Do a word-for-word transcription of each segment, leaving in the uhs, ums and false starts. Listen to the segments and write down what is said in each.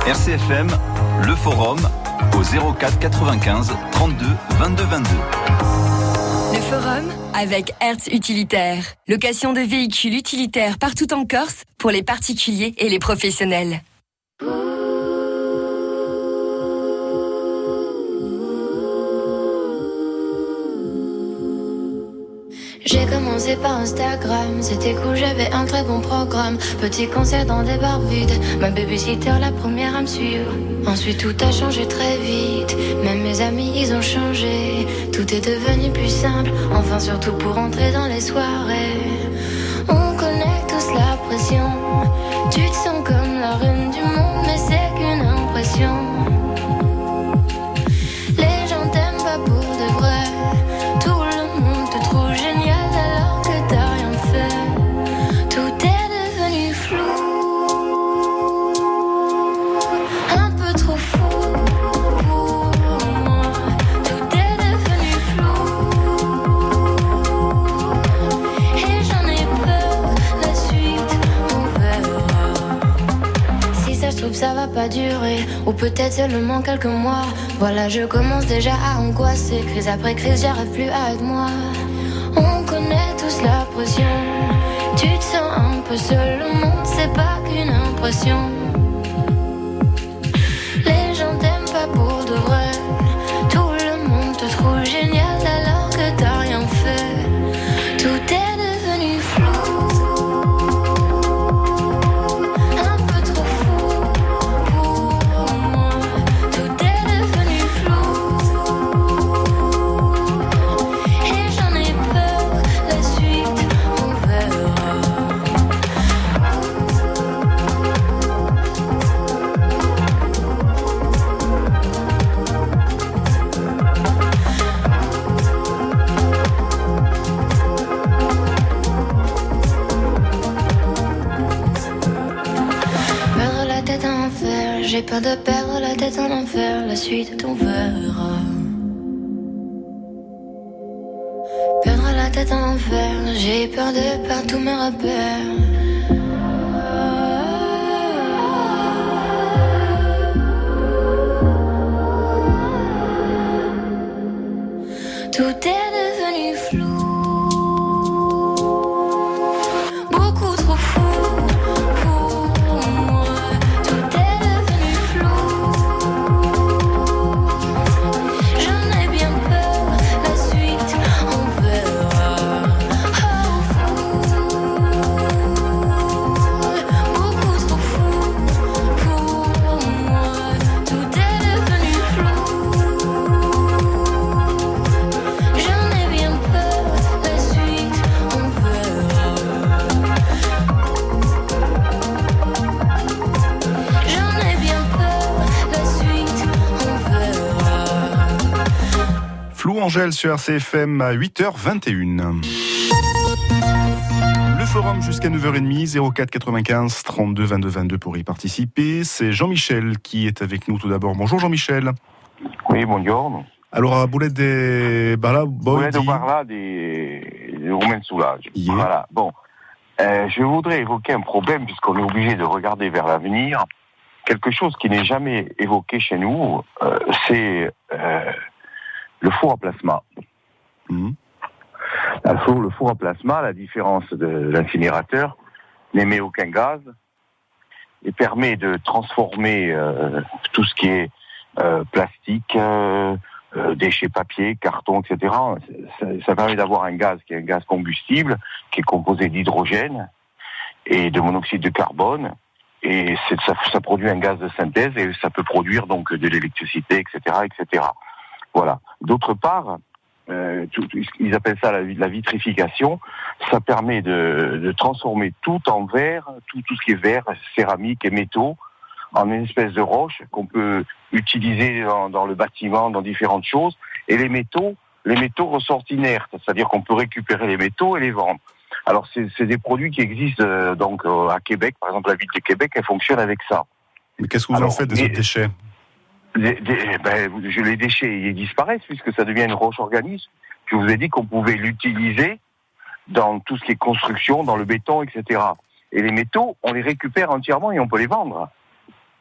R C F M, le forum au zéro quatre quatre-vingt-quinze trente-deux vingt-deux vingt-deux. Le forum avec Hertz Utilitaire. Location de véhicules utilitaires partout en Corse pour les particuliers et les professionnels. J'ai commencé par Instagram, c'était cool, j'avais un très bon programme. Petit concert dans des bars vides, ma babysitter la première à me suivre. Ensuite tout a changé très vite, même mes amis ils ont changé. Tout est devenu plus simple, enfin surtout pour entrer dans les soirées. On connaît tous la pression, tu te sens comme la reine du monde, mais c'est qu'une impression. Les gens t'aiment pas pour de vrai, tout le monde te trouve génial. Ça va pas durer, ou peut-être seulement quelques mois. Voilà, je commence déjà à angoisser. Crise après crise, j'arrive plus à être moi. On connaît tous la pression, tu te sens un peu seul, le monde c'est pas qu'une impression. Les gens t'aiment pas pour de vrai, tout le monde te trouve génial alors que t'as rien fait. Tout est devenu flou. J'ai peur de perdre la tête en enfer, la suite on verra. Perdre la tête en enfer, j'ai peur de perdre tous mes repères. Tout est devenu flou. Beaucoup trop fou. Angèle sur R C F M à huit heures vingt et une. Le forum jusqu'à neuf heures trente, zéro quatre quatre-vingt-quinze trente-deux vingt-deux vingt-deux pour y participer. C'est Jean-Michel qui est avec nous tout d'abord. Bonjour Jean-Michel. Oui, bonjour. Alors, à Boulette de Barla, Boulette de Barla des Romains Soulage. Yeah. Voilà. Bon, euh, je voudrais évoquer un problème puisqu'on est obligé de regarder vers l'avenir. Quelque chose qui n'est jamais évoqué chez nous, euh, c'est euh, le four à plasma. Mmh. Le, four, le four à plasma, à la différence de l'incinérateur, n'émet aucun gaz et permet de transformer euh, tout ce qui est euh, plastique, euh, euh, déchets papier, carton, et cetera. Ça, ça permet d'avoir un gaz qui est un gaz combustible, qui est composé d'hydrogène et de monoxyde de carbone. Et c'est, ça, ça produit un gaz de synthèse et ça peut produire donc de l'électricité, et cetera, et cetera. Voilà. D'autre part, euh, tout, ils appellent ça la, la vitrification. Ça permet de, de transformer tout en verre, tout, tout ce qui est verre, céramique et métaux, en une espèce de roche qu'on peut utiliser dans, dans le bâtiment, dans différentes choses. Et les métaux, les métaux ressortent inertes, c'est-à-dire qu'on peut récupérer les métaux et les vendre. Alors c'est, c'est des produits qui existent euh, donc euh, à Québec, par exemple la ville de Québec, elle fonctionne avec ça. Mais qu'est-ce que vous Alors, en faites des mais, autres déchets? les, des, ben, je, Les déchets, ils disparaissent puisque ça devient une roche organique. Je vous ai dit qu'on pouvait l'utiliser dans tout ce qui est construction, dans le béton, et cetera. Et les métaux, on les récupère entièrement et on peut les vendre.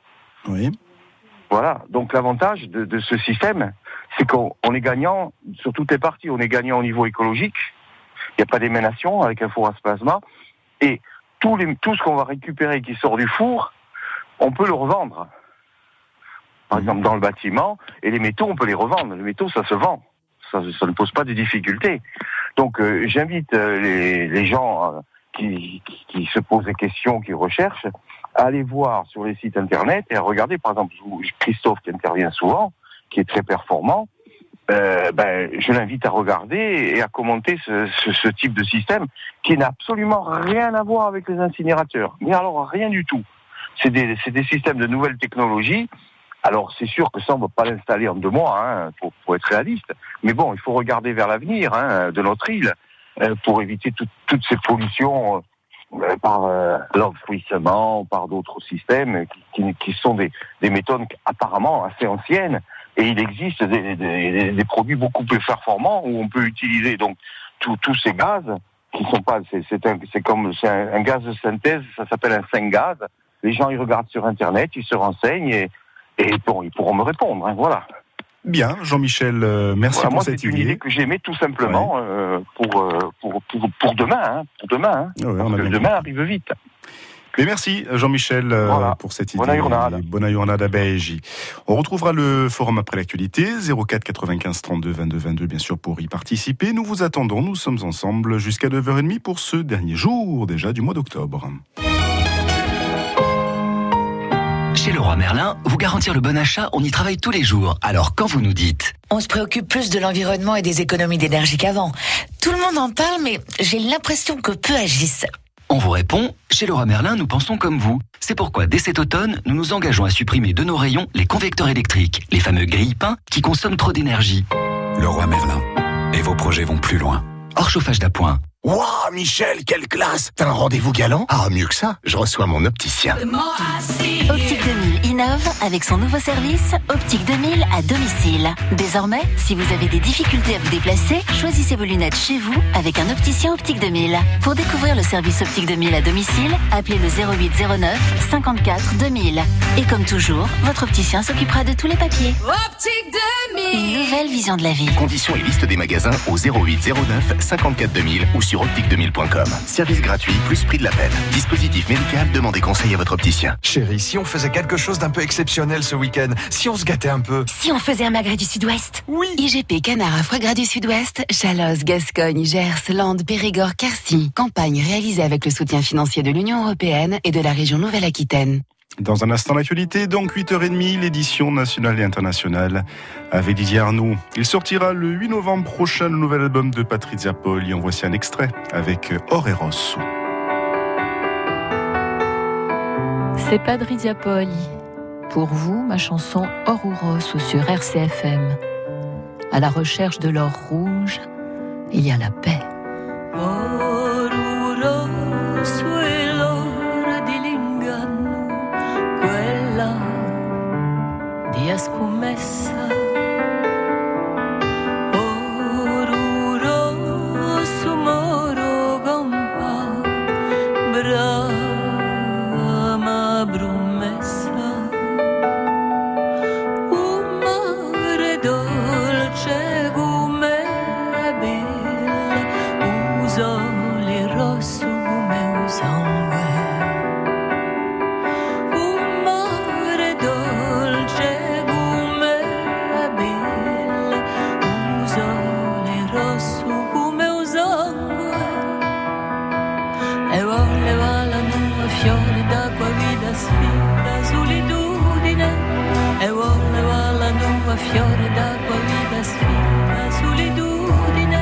Oui. Voilà. Donc l'avantage de, de ce système, c'est qu'on on est gagnant sur toutes les parties. On est gagnant au niveau écologique. Il n'y a pas d'émanation avec un four à plasma. Et tout, les, tout ce qu'on va récupérer qui sort du four, on peut le revendre. Par exemple, dans le bâtiment, et les métaux, on peut les revendre. Les métaux, ça se vend. Ça, ça ne pose pas de difficultés. Donc, euh, j'invite euh, les, les gens euh, qui, qui, qui se posent des questions, qui recherchent, à aller voir sur les sites internet et à regarder, par exemple, Christophe qui intervient souvent, qui est très performant. Euh, ben, je l'invite à regarder et à commenter ce, ce, ce type de système qui n'a absolument rien à voir avec les incinérateurs. Mais alors, rien du tout. C'est des, c'est des systèmes de nouvelles technologies. Alors, c'est sûr que ça, on ne va pas l'installer en deux mois, hein, pour, pour être réaliste. Mais bon, il faut regarder vers l'avenir, hein, de notre île, euh, pour éviter tout, toutes ces pollutions euh, par euh, l'enfouissement, par d'autres systèmes qui, qui, qui sont des, des méthodes apparemment assez anciennes. Et il existe des, des, des produits beaucoup plus performants où on peut utiliser donc tous tous ces gaz qui sont pas, c'est, c'est, un, c'est comme c'est un, un gaz de synthèse, ça s'appelle un cinq gaz. Les gens ils regardent sur internet, ils se renseignent et Et bon, ils pourront me répondre, hein, voilà. Bien, Jean-Michel, euh, merci voilà, pour moi, cette c'est idée. une idée que j'aimais tout simplement ouais. euh, pour, euh, pour, pour, pour demain, hein, pour demain, hein, ouais, parce que demain arrive vite. Mais merci Jean-Michel euh, voilà. pour cette idée. Bonne journée. Bonne journée à Beige. On retrouvera le forum après l'actualité, zéro quatre quatre-vingt-quinze trente-deux vingt-deux vingt-deux, bien sûr, pour y participer. Nous vous attendons, nous sommes ensemble jusqu'à neuf heures trente pour ce dernier jour déjà du mois d'octobre. Chez Leroy Merlin, vous garantir le bon achat, on y travaille tous les jours. Alors quand vous nous dites... On se préoccupe plus de l'environnement et des économies d'énergie qu'avant. Tout le monde en parle, mais j'ai l'impression que peu agissent. On vous répond, chez Leroy Merlin, nous pensons comme vous. C'est pourquoi, dès cet automne, nous nous engageons à supprimer de nos rayons les convecteurs électriques, les fameux grille-pains qui consomment trop d'énergie. Leroy Merlin. Et vos projets vont plus loin. Hors chauffage d'appoint. Waouh, Michel, quelle classe! T'as un rendez-vous galant? Ah, mieux que ça, je reçois mon opticien. Optique deux mille innove avec son nouveau service Optique deux mille à domicile. Désormais, si vous avez des difficultés à vous déplacer, choisissez vos lunettes chez vous avec un opticien Optique deux mille. Pour découvrir le service Optique deux mille à domicile, appelez le zéro huit zéro neuf cinquante-quatre deux mille. Et comme toujours, votre opticien s'occupera de tous les papiers. Optique deux mille. Une nouvelle vision de la vie. Conditions et liste des magasins au zéro huit zéro neuf cinquante-quatre deux mille ou sur optique deux mille point com. Service gratuit plus prix de l'appel. Dispositif médical, demandez conseil à votre opticien. Chérie, si on faisait quelque chose d'un peu exceptionnel ce week-end, si on se gâtait un peu. Si on faisait un magret du Sud-Ouest. Oui. I G P Canard à foie gras du Sud-Ouest, Chalosse, Gascogne, Gers, Landes, Périgord, Quercy. Campagne réalisée avec le soutien financier de l'Union européenne et de la région Nouvelle-Aquitaine. Dans un instant l'actualité, donc huit heures trente, l'édition nationale et internationale avec Didier Arnaud. Il sortira le huit novembre prochain le nouvel album de Patrizia Poli. En voici un extrait avec Or et Rosso. C'est Patrizia Poli. Pour vous, ma chanson Or ou Rosso sur R C F M. À la recherche de l'or rouge, il y a la paix. Or ou rosso è l'ora dell'inganno, quella via scommessa. Or ou rosso moro gompa, brama brumessa. Un mare dolce come bella, sole rosso come un sangue. Un mare dolce come bella, un sole rosso come un sangue. E voleva la nuova fiore d'acqua vita sfida solitudine. E voleva la nuova fiore d'acqua vita sfida solitudine.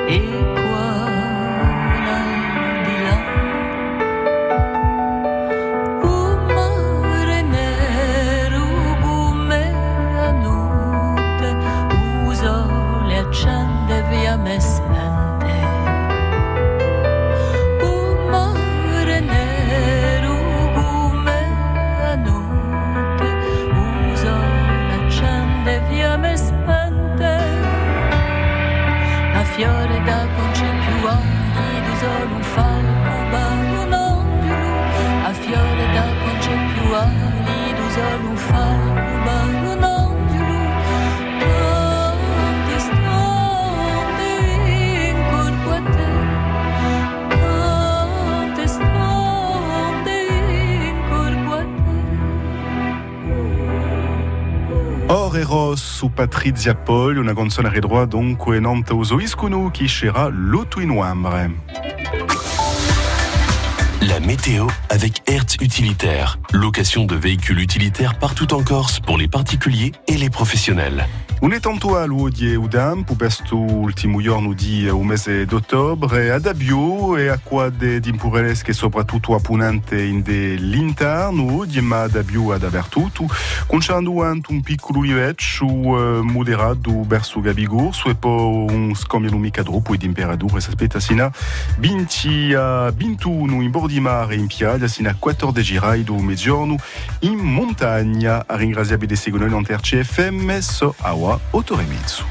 Eros su Patrizia Pol, una canzone a redroit dunque nanta usoiscunu chi scera l'auto in uambre. La météo avec Hertz Utilitaire. Location de véhicules utilitaires partout en Corse pour les particuliers et les professionnels. Un eventuale di udam per questo ultimo giorno di un mese d'ottobre ad Abbio e acqua de dimpureles che soprattutto appunante in dell'interno di ma ad Abbio ad apertuto concernando un piccolo livello uh, moderato verso Gabigorso e poi un scambio mica troppo di temperature si aspetta sino a venti a ventuno in bordo di mare in piaggia sino a quattordici gradi do mezzogiorno in montagna. A ringraziare di seguire noi in C F M so awa Autoremitsu.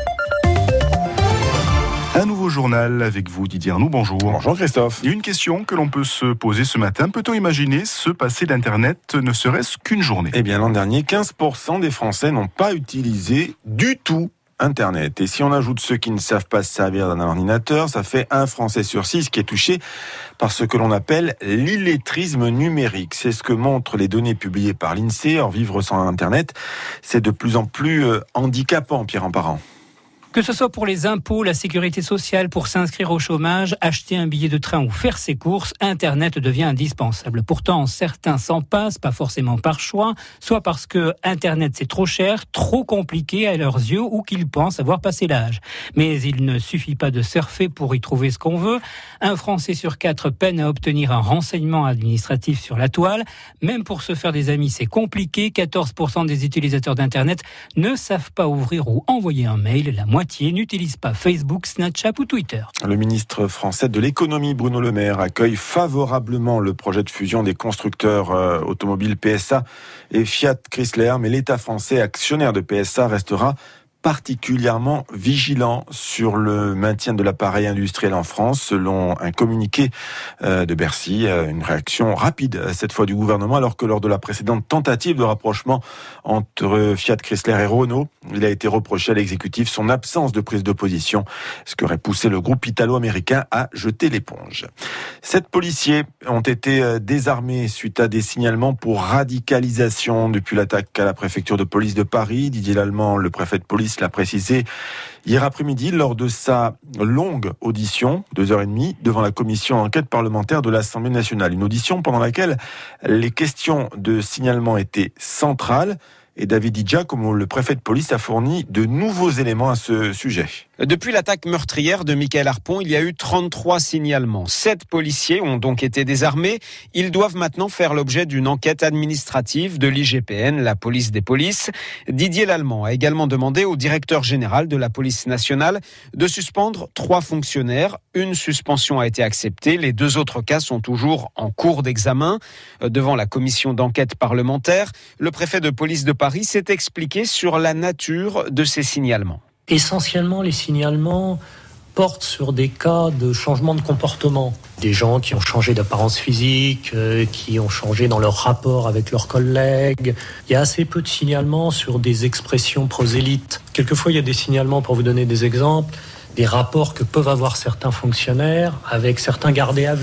Un nouveau journal avec vous, Didier Arnoux. Bonjour. Bonjour Christophe. Il y a une question que l'on peut se poser ce matin. Peut-on imaginer se passer d'Internet ne serait-ce qu'une journée ? Eh bien, l'an dernier, quinze pour cent des Français n'ont pas utilisé du tout Internet. Et si on ajoute ceux qui ne savent pas se servir d'un ordinateur, ça fait un Français sur six qui est touché par ce que l'on appelle l'illettrisme numérique. C'est ce que montrent les données publiées par l'INSEE. Or, vivre sans Internet, c'est de plus en plus handicapant, Pierre Emparent. Que ce soit pour les impôts, la sécurité sociale, pour s'inscrire au chômage, acheter un billet de train ou faire ses courses, Internet devient indispensable. Pourtant, certains s'en passent, pas forcément par choix, soit parce que Internet c'est trop cher, trop compliqué à leurs yeux ou qu'ils pensent avoir passé l'âge. Mais il ne suffit pas de surfer pour y trouver ce qu'on veut. Un Français sur quatre peine à obtenir un renseignement administratif sur la toile. Même pour se faire des amis, c'est compliqué. quatorze pour cent des utilisateurs d'Internet ne savent pas ouvrir ou envoyer un mail. La moitié n'utilise pas Facebook, Snapchat ou Twitter. Le ministre français de l'économie, Bruno Le Maire, accueille favorablement le projet de fusion des constructeurs euh, automobiles P S A et Fiat Chrysler, mais l'État français, actionnaire de P S A, restera particulièrement vigilant sur le maintien de l'appareil industriel en France, selon un communiqué de Bercy. Une réaction rapide, cette fois du gouvernement, alors que lors de la précédente tentative de rapprochement entre Fiat Chrysler et Renault, il a été reproché à l'exécutif son absence de prise de position, ce qui aurait poussé le groupe italo-américain à jeter l'éponge. Sept policiers ont été désarmés suite à des signalements pour radicalisation depuis l'attaque à la préfecture de police de Paris. Didier Lallemand, le préfet de police, l'a précisé hier après-midi lors de sa longue audition, deux heures et demie, devant la commission d'enquête parlementaire de l'Assemblée nationale. Une audition pendant laquelle les questions de signalement étaient centrales. Et David Di Giacomo, le préfet de police, a fourni de nouveaux éléments à ce sujet. Depuis l'attaque meurtrière de Mickaël Harpon, il y a eu trente-trois signalements. Sept policiers ont donc été désarmés. Ils doivent maintenant faire l'objet d'une enquête administrative de l'I G P N, la police des polices. Didier Lallemand a également demandé au directeur général de la police nationale de suspendre trois fonctionnaires. Une suspension a été acceptée. Les deux autres cas sont toujours en cours d'examen. Devant la commission d'enquête parlementaire, le préfet de police de Paris s'est expliqué sur la nature de ces signalements. Essentiellement, les signalements portent sur des cas de changement de comportement. Des gens qui ont changé d'apparence physique, euh, qui ont changé dans leur rapport avec leurs collègues. Il y a assez peu de signalements sur des expressions prosélytes. Quelquefois, il y a des signalements, pour vous donner des exemples, des rapports que peuvent avoir certains fonctionnaires avec certains gardés à vue.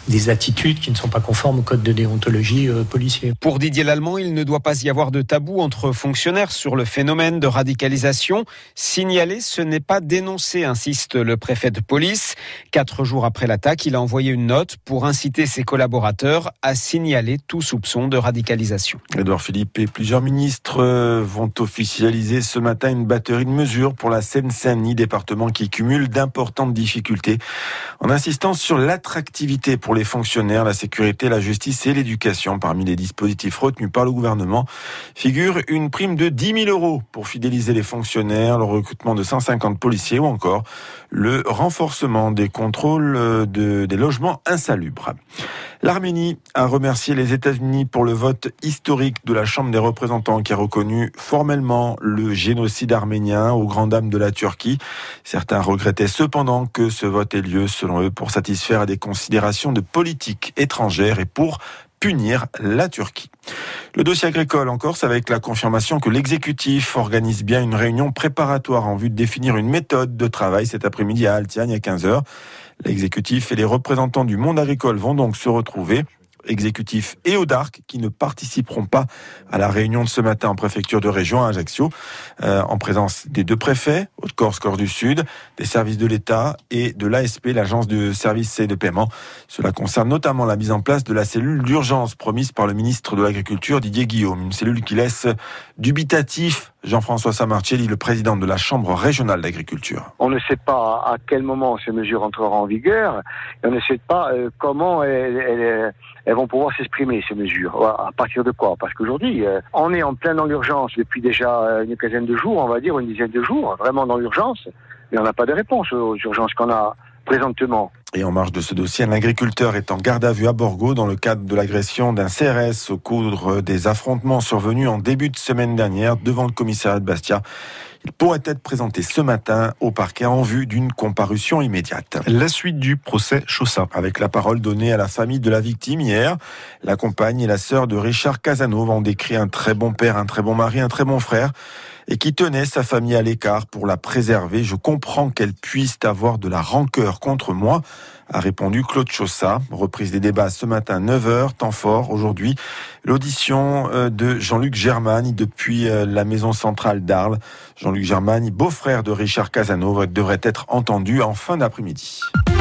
des attitudes qui ne sont pas conformes au code de déontologie euh, policier. Pour Didier Lallemand, il ne doit pas y avoir de tabou entre fonctionnaires sur le phénomène de radicalisation. Signaler, ce n'est pas dénoncer, insiste le préfet de police. Quatre jours après l'attaque, il a envoyé une note pour inciter ses collaborateurs à signaler tout soupçon de radicalisation. Édouard Philippe et plusieurs ministres vont officialiser ce matin une batterie de mesures pour la Seine-Saint-Denis, département qui cumule d'importantes difficultés, en insistant sur l'attractivité pour les fonctionnaires, la sécurité, la justice et l'éducation. Parmi les dispositifs retenus par le gouvernement figure une prime de dix mille euros pour fidéliser les fonctionnaires, le recrutement de cent cinquante policiers ou encore le renforcement des contrôles de, des logements insalubres. L'Arménie a remercié les États-Unis pour le vote historique de la Chambre des représentants qui a reconnu formellement le génocide arménien aux grandes dames de la Turquie. Certains regrettaient cependant que ce vote ait lieu, selon eux, pour satisfaire à des considérations de politique étrangère et pour punir la Turquie. Le dossier agricole en Corse avec la confirmation que l'exécutif organise bien une réunion préparatoire en vue de définir une méthode de travail cet après-midi à Altiagne à quinze heures. L'exécutif et les représentants du monde agricole vont donc se retrouver. Exécutif et Audarc qui ne participeront pas à la réunion de ce matin en préfecture de région à Ajaccio, euh, en présence des deux préfets, Haute-Corse, Corse du Sud, des services de l'État et de l'A S P, l'agence de services et de paiement. Cela concerne notamment la mise en place de la cellule d'urgence promise par le ministre de l'Agriculture Didier Guillaume, une cellule qui laisse dubitatif Jean-François Samarcelli, le président de la Chambre régionale d'agriculture. On ne sait pas à quel moment ces mesures entreront en vigueur et on ne sait pas euh, comment elles, elles, elles vont pouvoir s'exprimer, ces mesures. À partir de quoi ? Parce qu'aujourd'hui, euh, on est en plein dans l'urgence depuis déjà une quinzaine de jours, on va dire une dizaine de jours, vraiment dans l'urgence, mais on n'a pas de réponse aux urgences qu'on a présentement. Et en marge de ce dossier, un agriculteur est en garde à vue à Borgo dans le cadre de l'agression d'un C R S au cours des affrontements survenus en début de semaine dernière devant le commissariat de Bastia. Il pourrait être présenté ce matin au parquet en vue d'une comparution immédiate. La suite du procès Chaussat. Avec la parole donnée à la famille de la victime hier, la compagne et la sœur de Richard Casanova ont décrit un très bon père, un très bon mari, un très bon frère et qui tenait sa famille à l'écart pour la préserver. Je comprends qu'elle puisse avoir de la rancœur contre moi, a répondu Claude Chaussat. Reprise des débats ce matin, neuf heures, temps fort. Aujourd'hui, l'audition de Jean-Luc Germagne depuis la maison centrale d'Arles. Jean-Luc Germagne, beau-frère de Richard Casanova, devrait être entendu en fin d'après-midi.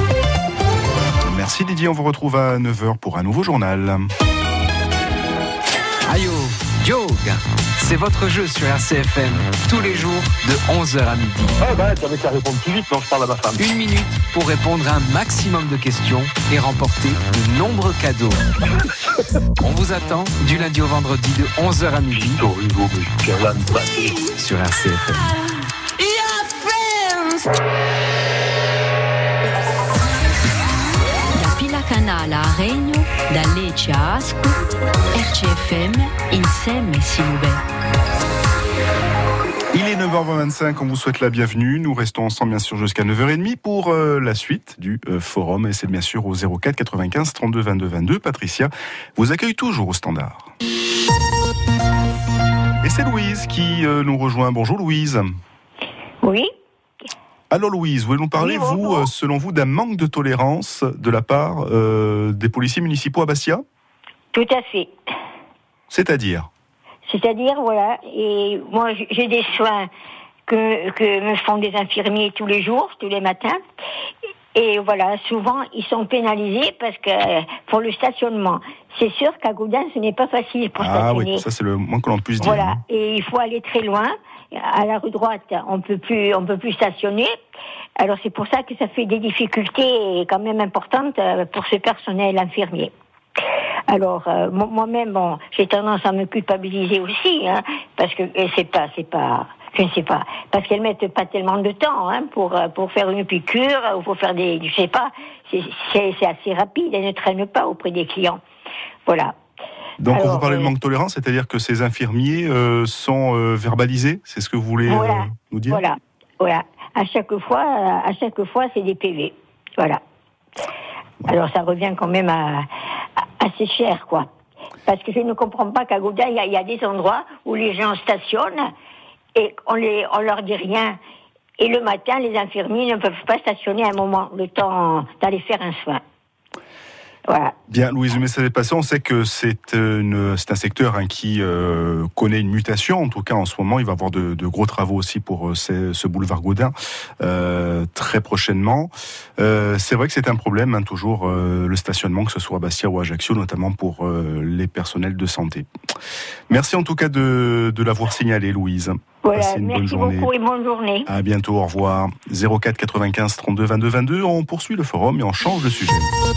Merci Didier, on vous retrouve à neuf heures pour un nouveau journal. Ayo, Yoga, c'est votre jeu sur R C F M, tous les jours de onze heures à midi. Ah bah, t'avais qu'à répondre plus vite, non, je parle à ma femme. Une minute pour répondre à un maximum de questions et remporter de nombreux cadeaux. On vous attend du lundi au vendredi de onze heures à midi sur R C F M. Da Pila Canale a Regno, da Lecce a Ascoli, R C F M, insieme si muove. Il est neuf heures vingt-cinq, on vous souhaite la bienvenue. Nous restons ensemble bien sûr jusqu'à neuf heures trente pour euh, la suite du euh, forum. Et c'est bien sûr au zéro quatre quatre-vingt-quinze trente-deux vingt-deux vingt-deux. Patricia vous accueille toujours au standard. Et c'est Louise qui euh, nous rejoint. Bonjour Louise. Oui. Alors Louise, vous voulez nous parler, oui, vous, euh, selon vous, d'un manque de tolérance de la part euh, des policiers municipaux à Bastia ? Tout à fait. C'est-à-dire ? C'est-à-dire, voilà, et moi j'ai des soins que, que me font des infirmiers tous les jours, tous les matins, et voilà, souvent ils sont pénalisés parce que pour le stationnement. C'est sûr qu'à Gaudin ce n'est pas facile pour ah, stationner. Ah oui, ça c'est le moins que l'on puisse dire. Voilà, et il faut aller très loin. À la rue droite, on peut plus, on peut plus stationner. Alors c'est pour ça que ça fait des difficultés quand même importantes pour ce personnel infirmier. Alors euh, moi-même, bon, j'ai tendance à me culpabiliser aussi, hein, parce que c'est pas, c'est pas, je ne sais pas, parce qu'elles mettent pas tellement de temps, hein, pour pour faire une piqûre ou pour faire des, je sais pas, c'est, c'est, c'est assez rapide, elles ne traînent pas auprès des clients, voilà. Donc Alors, quand vous parlez euh, de manque de tolérance, c'est-à-dire que ces infirmiers euh, sont euh, verbalisés, c'est ce que vous voulez voilà, euh, nous dire ? Voilà, voilà. À chaque fois, à chaque fois, c'est des P V, voilà. Ouais. Alors ça revient quand même à, à assez cher, quoi. Parce que je ne comprends pas qu'à Gaudin, il y, y a des endroits où les gens stationnent et on les, on leur dit rien. Et le matin, les infirmiers ne peuvent pas stationner un moment, le temps d'aller faire un soin. Voilà. Bien, Louise, le message est passé. On sait que c'est, une, c'est un secteur hein, qui euh, connaît une mutation. En tout cas, en ce moment, il va y avoir de, de gros travaux aussi pour euh, ce, ce boulevard Gaudin euh, très prochainement. Euh, c'est vrai que c'est un problème, hein, toujours, euh, le stationnement, que ce soit à Bastia ou à Ajaccio, notamment pour euh, les personnels de santé. Merci en tout cas de, de l'avoir signalé, Louise. Voilà, merci beaucoup et bonne journée. À bientôt, au revoir. zéro quatre quatre-vingt-quinze trente-deux vingt-deux vingt-deux, on poursuit le forum et on change de sujet.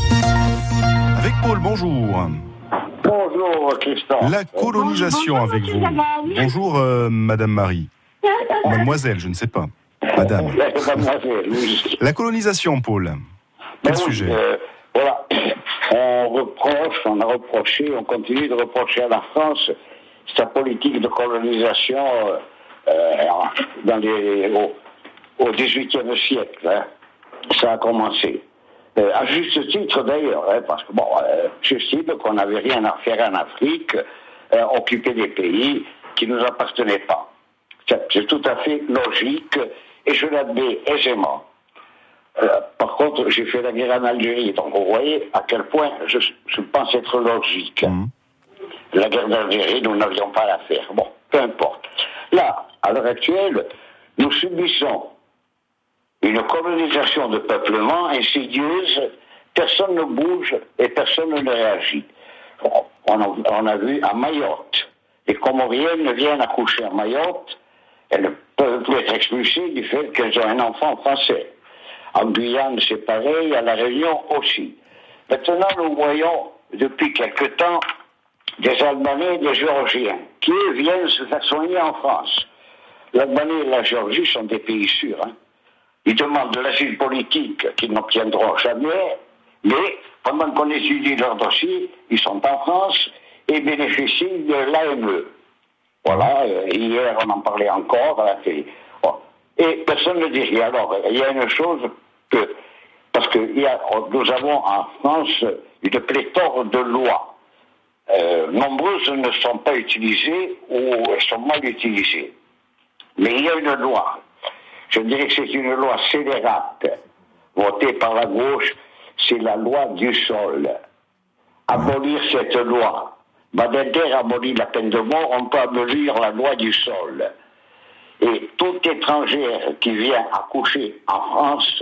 Avec Paul, bonjour. Bonjour, Christophe. La colonisation bonjour, avec vous. Bonjour, euh, Madame Marie. Mademoiselle, je ne sais pas. Madame. Mademoiselle, oui. La colonisation, Paul. Quel bon, sujet euh, Voilà. On reproche, on a reproché, on continue de reprocher à la France sa politique de colonisation euh, dans les, au, au dix-huitième siècle. Hein. Ça a commencé. Euh, à juste titre d'ailleurs, hein, parce que bon, euh, j'estime qu'on n'avait rien à faire en Afrique, euh, occuper des pays qui ne nous appartenaient pas. C'est, c'est tout à fait logique et je l'admets aisément. Euh, par contre, j'ai fait la guerre en Algérie, donc vous voyez à quel point je, je pense être logique. Mmh. La guerre d'Algérie, nous n'avions pas à faire. Bon, peu importe. Là, à l'heure actuelle, nous subissons une colonisation de peuplement insidieuse, personne ne bouge et personne ne réagit. On a, on a vu à Mayotte, les Comoriennes viennent accoucher à Mayotte, elles ne peuvent plus être expulsées du fait qu'elles ont un enfant français. En Guyane, c'est pareil, à La Réunion aussi. Maintenant, nous voyons, depuis quelque temps, des Albanais et des Géorgiens, qui, eux, viennent se faire soigner en France. L'Albanie et la Géorgie sont des pays sûrs, hein. Ils demandent de l'asile politique qu'ils n'obtiendront jamais, mais pendant qu'on étudie leur dossier, ils sont en France et bénéficient de l'A M E. Voilà, euh, hier on en parlait encore à la télé. Bon. Et personne ne dit rien. Alors, il y a une chose que, parce que il y a, nous avons en France une pléthore de lois. Euh, nombreuses ne sont pas utilisées ou elles sont mal utilisées. Mais il y a une loi. Je dirais que c'est une loi scélérate, votée par la gauche, c'est la loi du sol. Abolir cette loi. Badinter abolit la peine de mort, on peut abolir la loi du sol. Et toute étrangère qui vient accoucher en France,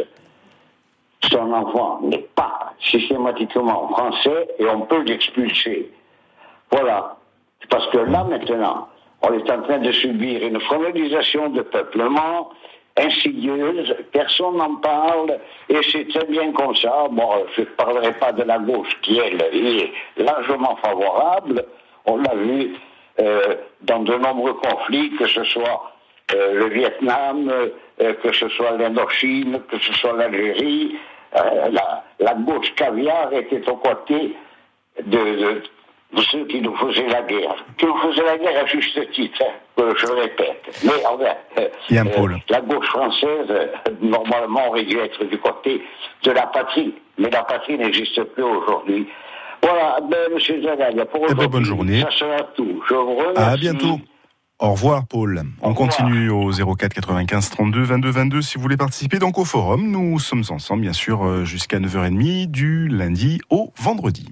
son enfant n'est pas systématiquement français et on peut l'expulser. Voilà. Parce que là, maintenant, on est en train de subir une colonisation de peuplement insidieuse, personne n'en parle, et c'est très bien comme ça. Bon, je ne parlerai pas de la gauche qui, elle, est largement favorable. On l'a vu euh, dans de nombreux conflits, que ce soit euh, le Vietnam, euh, que ce soit l'Indochine, que ce soit l'Algérie. Euh, la, la gauche caviar était aux côtés de... de de ceux qui nous faisaient la guerre. Qui nous faisaient la guerre à juste titre, hein, je le répète. Mais enfin, euh, euh, la gauche française, euh, normalement, aurait dû être du côté de la patrie. Mais la patrie n'existe plus aujourd'hui. Voilà, ben, monsieur Zagalia, pour aujourd'hui, bonne journée. Ça sera tout. Je vous remercie. À bientôt. Au revoir, Paul. On Au continue au zéro quatre quatre-vingt-quinze trente-deux vingt-deux vingt-deux si vous voulez participer donc au forum. Nous sommes ensemble, bien sûr, jusqu'à neuf heures trente du lundi au vendredi.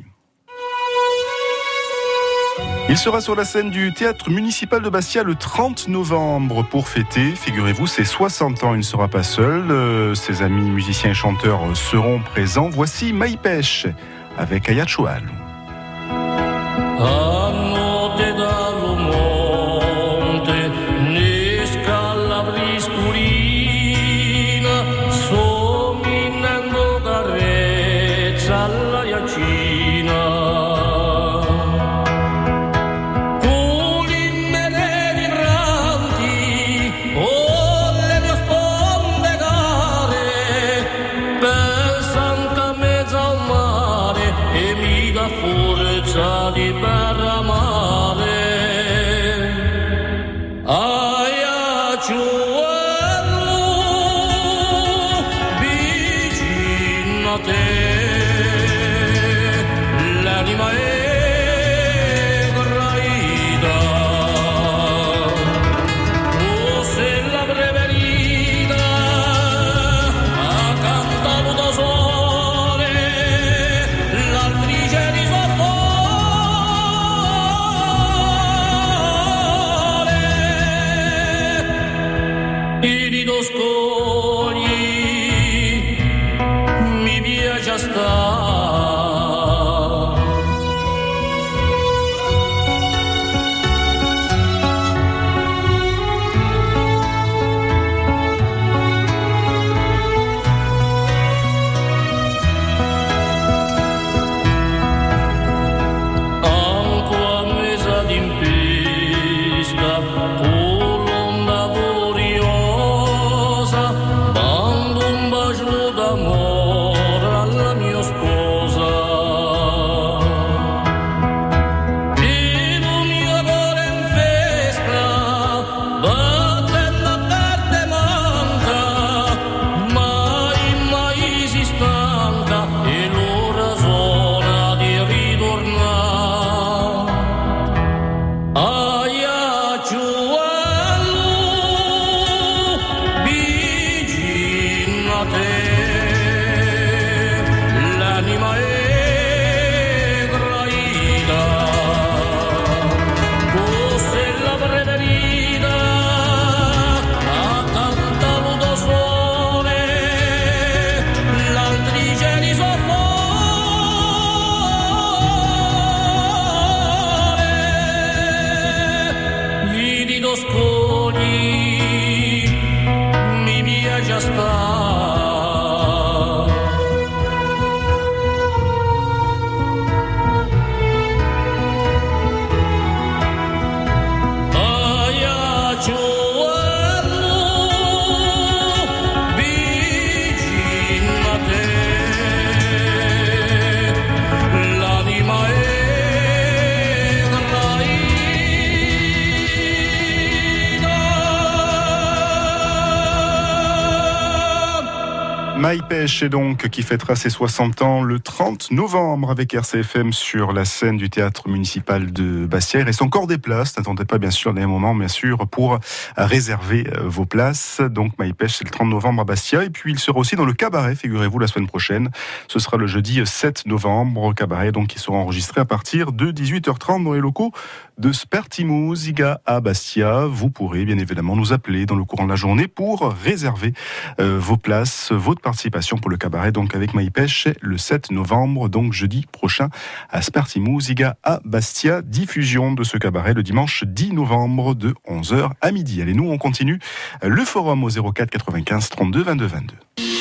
Il sera sur la scène du théâtre municipal de Bastia le trente novembre pour fêter, figurez-vous, ses soixante ans. Il ne sera pas seul, euh, ses amis musiciens et chanteurs seront présents. Voici Maïpêche avec Ayat Choual. L'altri già sta. Maïpech, donc, qui fêtera ses soixante ans le trente novembre avec R C F M sur la scène du théâtre municipal de Bastia. Il reste encore des places, n'attendez pas bien sûr des moments, bien sûr, pour réserver vos places. Donc Maïpech, c'est le trente novembre à Bastia. Et puis il sera aussi dans le cabaret, figurez-vous, la semaine prochaine. Ce sera le jeudi sept novembre au cabaret, donc qui sera enregistré à partir de dix-huit heures trente dans les locaux de Spertimusiga à Bastia. Vous pourrez bien évidemment nous appeler dans le courant de la journée pour réserver euh, vos places, votre participation pour le cabaret, donc avec Maïpech, le sept novembre, donc jeudi prochain à Spertimusiga à Bastia. Diffusion de ce cabaret le dimanche dix novembre de onze heures à midi. Allez, nous on continue le forum au zéro quatre quatre-vingt-quinze trente-deux vingt-deux vingt-deux.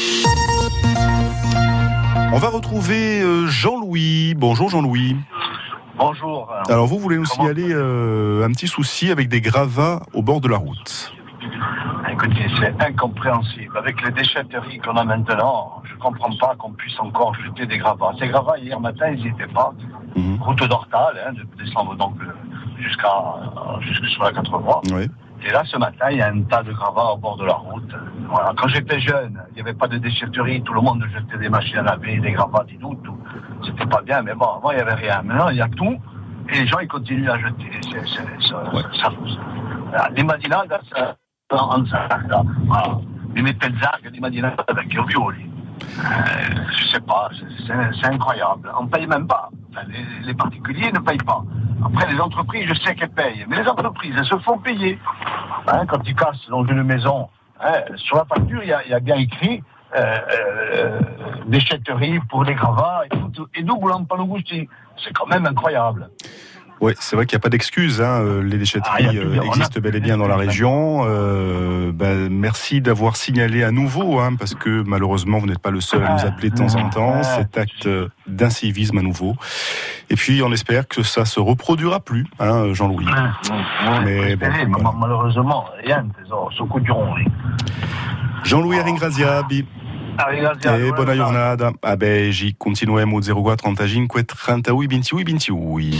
On va retrouver Jean-Louis. Bonjour Jean-Louis. Bonjour. Alors vous voulez nous signaler euh, un petit souci avec des gravats au bord de la route. Écoutez, c'est incompréhensible. Avec les déchetteries qu'on a maintenant, je ne comprends pas qu'on puisse encore jeter des gravats. Ces gravats, hier matin, ils n'y étaient pas. Mmh. Route d'Ortal, hein, de descendre donc jusqu'à jusque sur la quatre voies. Oui. Et là, ce matin, il y a un tas de gravats au bord de la route. Voilà. Quand j'étais jeune, il n'y avait pas de déchetterie, tout le monde jetait des machines à laver, des gravats, des doutes, tout. C'était pas bien, mais bon, avant, il n'y avait rien. Maintenant, il y a tout, et les gens, ils continuent à jeter. C'est, c'est, ça, ouais. ça, ça, les madinades, ça, en sac, là. Voilà. Les mettezzac, les madinades avec les violi. Euh, je sais pas, c'est, c'est, c'est incroyable. On ne paye même pas. Enfin, les, les particuliers ne payent pas. Après, les entreprises, je sais qu'elles payent. Mais les entreprises, elles se font payer. Hein, quand ils cassent dans une maison, hein, sur la facture, il y, y a bien écrit euh, euh, déchetterie pour les gravats et, tout, et double en panogousti. C'est quand même incroyable. Oui, c'est vrai qu'il n'y a pas d'excuses. Hein. Les déchetteries ah, euh, existent bel et bien dans la région. Euh, ben, merci d'avoir signalé à nouveau, hein, parce que malheureusement, vous n'êtes pas le seul à nous appeler de temps en temps. Cet acte d'incivisme à nouveau. Et puis, on espère que ça se reproduira plus, hein, Jean-Louis. Mais bon, voilà. Malheureusement, rien, ce coup du rond. Jean-Louis Ringraziabi. E buona giornata. A Belgi, continuiamo au zéro quatre trentacinque trentahuit vintihuit vintihuit.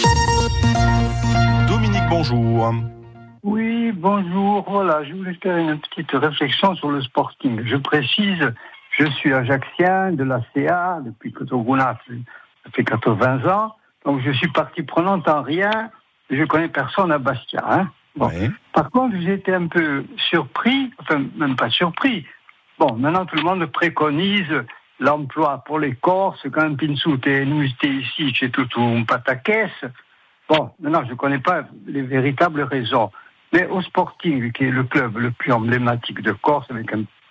Dominique, bonjour. Oui, bonjour. Voilà, je voulais faire une petite réflexion sur le sporting. Je précise, je suis ajaxien de la C A depuis que Togounat, ça fait quatre-vingts ans. Donc je suis partie prenante en rien. Je connais personne à Bastia. Hein. Bon. Oui. Par contre, j'ai été un peu surpris, enfin même pas surpris. Bon, maintenant tout le monde préconise l'emploi pour les Corses, quand Pinsou est musté ici, chez tout un pataquès. Bon, maintenant je ne connais pas les véritables raisons. Mais au Sporting, qui est le club le plus emblématique de Corse, avec un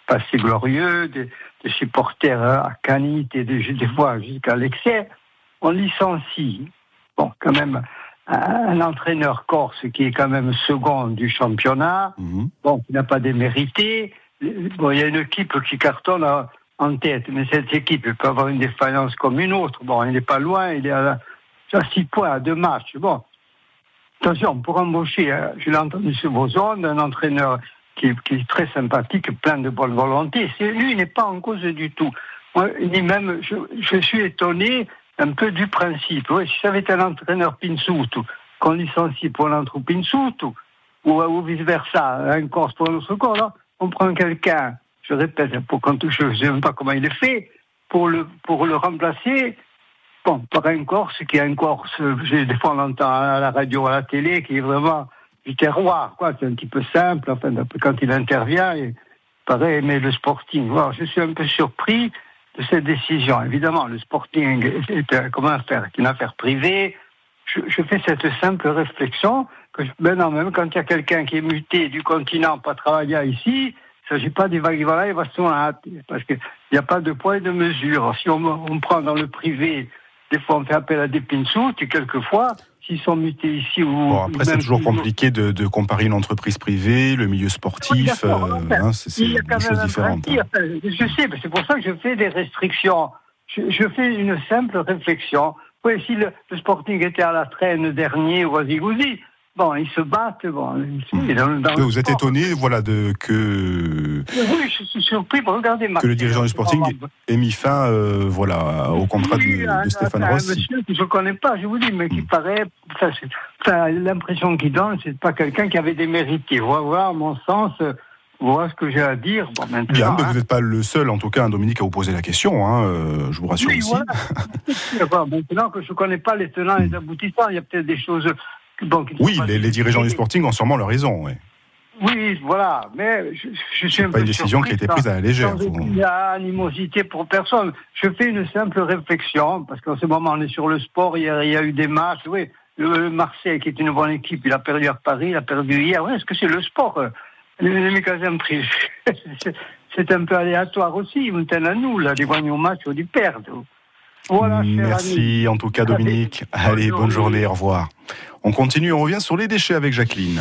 passé glorieux, des, des supporters à Canit et des, des fois jusqu'à l'excès, on licencie. Bon, quand même, un, un entraîneur corse qui est quand même second du championnat, mmh. bon, qui n'a pas démérité. Bon, il y a une équipe qui cartonne à, en tête, mais cette équipe peut avoir une défaillance comme une autre. Bon, il n'est pas loin, il est à, à six points, à deux matchs. Bon, attention, pour embaucher, hein, je l'ai entendu sur vos ondes, un entraîneur qui est, qui est très sympathique, plein de bonne volonté. C'est, lui, il n'est pas en cause du tout. Moi, ni même, je, je suis étonné un peu du principe. Oui, si ça avait été un entraîneur Pinsout, qu'on licencie pour un autre Pinsout, ou, ou vice-versa, un Corse pour un autre Corse, là, on prend quelqu'un, je répète, pour qu'on touche, je ne sais même pas comment il est fait, pour le, pour le remplacer, bon, par un Corse qui est un Corse, des fois on l'entend à la radio, à la télé, qui est vraiment du terroir, quoi, c'est un petit peu simple, enfin, quand il intervient, il paraît aimer le Sporting. Alors, je suis un peu surpris de cette décision. Évidemment, le Sporting est comment affaire, une affaire privée. Je, je fais cette simple réflexion que maintenant, même quand il y a quelqu'un qui est muté du continent, pas travailler ici, il ne s'agit pas d'évaluer, voilà, il va se tourner, parce qu'il n'y a pas de poids et de mesure. Si on, on prend dans le privé, des fois on fait appel à des pinceaux, et quelquefois, s'ils sont mutés ici ou... Bon, après, ou c'est toujours toujours... compliqué de, de comparer une entreprise privée, le milieu sportif, oui, euh, hein, c'est, c'est des choses différentes. Hein. Je sais, mais c'est pour ça que je fais des restrictions. Je, je fais une simple réflexion. Oui, si le, le Sporting était à la traîne dernier ou à Zigouzi, bon, ils se battent, bon, ils, dans, dans vous êtes étonné, voilà, de que... Oui, je suis surpris, regardez que le dirigeant du Sporting ait mis fin, euh, voilà, au contrat oui, de, un, de Stéphane un, Rossi. Un monsieur que je ne connais pas, je vous dis, mais qui mmh. paraît... Enfin, enfin, l'impression qu'il donne, c'est pas quelqu'un qui avait démérité. Voilà, à mon sens... Voilà ce que j'ai à dire. Bon, Bien, mais hein. vous n'êtes pas le seul, en tout cas, hein, Dominique, à vous poser la question. Hein, euh, je vous rassure oui, aussi. Voilà. Maintenant que je ne connais pas les tenants et les aboutissants, il y a peut-être des choses... Bon, oui, les, les dirigeants du Sporting ont sûrement leur raison. Oui, oui voilà. Mais je, je suis un peu pas une décision qui a été prise à la légère. Il n'y a animosité pour personne. Je fais une simple réflexion, parce qu'en ce moment, on est sur le sport. Il y a, il y a eu des matchs. Oui, le Marseille, qui est une bonne équipe, il a perdu à Paris, il a perdu hier. Oui, est-ce que c'est le sport? Les mécanismes privés, c'est un peu aléatoire aussi. Ils nous tiennent à nous, là, les gagnent au match ou du perdent. Voilà, merci en tout cas, Dominique. Allez, bonne journée, au revoir. On continue, on revient sur les déchets avec Jacqueline.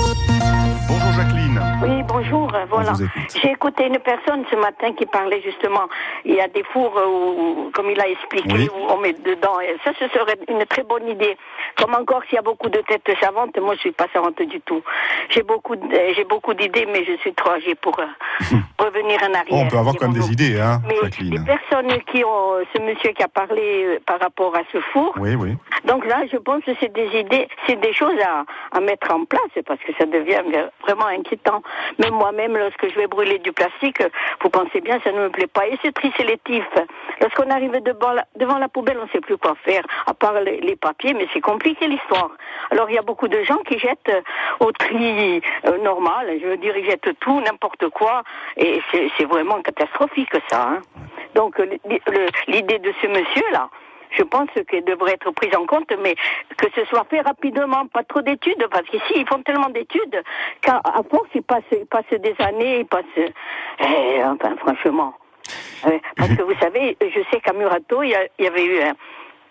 Bonjour Jacqueline. Oui, bonjour, voilà. J'ai écouté une personne ce matin qui parlait justement, il y a des fours où, comme il a expliqué, oui. où on met dedans, et ça ce serait une très bonne idée. Comme encore s'il y a beaucoup de têtes savantes, moi je suis pas savante du tout. J'ai beaucoup, j'ai beaucoup d'idées, mais je suis trop âgée pour euh, revenir en arrière. Oh, on peut avoir quand même des idées, hein, mais Jacqueline. Les personnes qui ont, ce monsieur qui a parlé euh, par rapport à ce four, oui, oui. Donc là, je pense que c'est des idées, c'est des choses à, à mettre en place, parce que ça devient vraiment inquiétant. Même moi-même, lorsque je vais brûler du plastique, vous pensez bien, ça ne me plaît pas. Et c'est très sélectif. Lorsqu'on arrive devant la, devant la poubelle, on ne sait plus quoi faire, à part les, les papiers, mais c'est compliqué l'histoire. Alors il y a beaucoup de gens qui jettent au tri euh, normal, je veux dire, ils jettent tout, n'importe quoi, et c'est, c'est vraiment catastrophique ça. Hein. Donc le, le, l'idée de ce monsieur-là, je pense qu'elle devrait être prise en compte, mais que ce soit fait rapidement, pas trop d'études, parce qu'ici, ils font tellement d'études qu'à à force, ils passent, ils passent des années, ils passent... Eh, enfin, franchement. Euh, parce que vous savez, je sais qu'à Murato, il y, y avait eu un,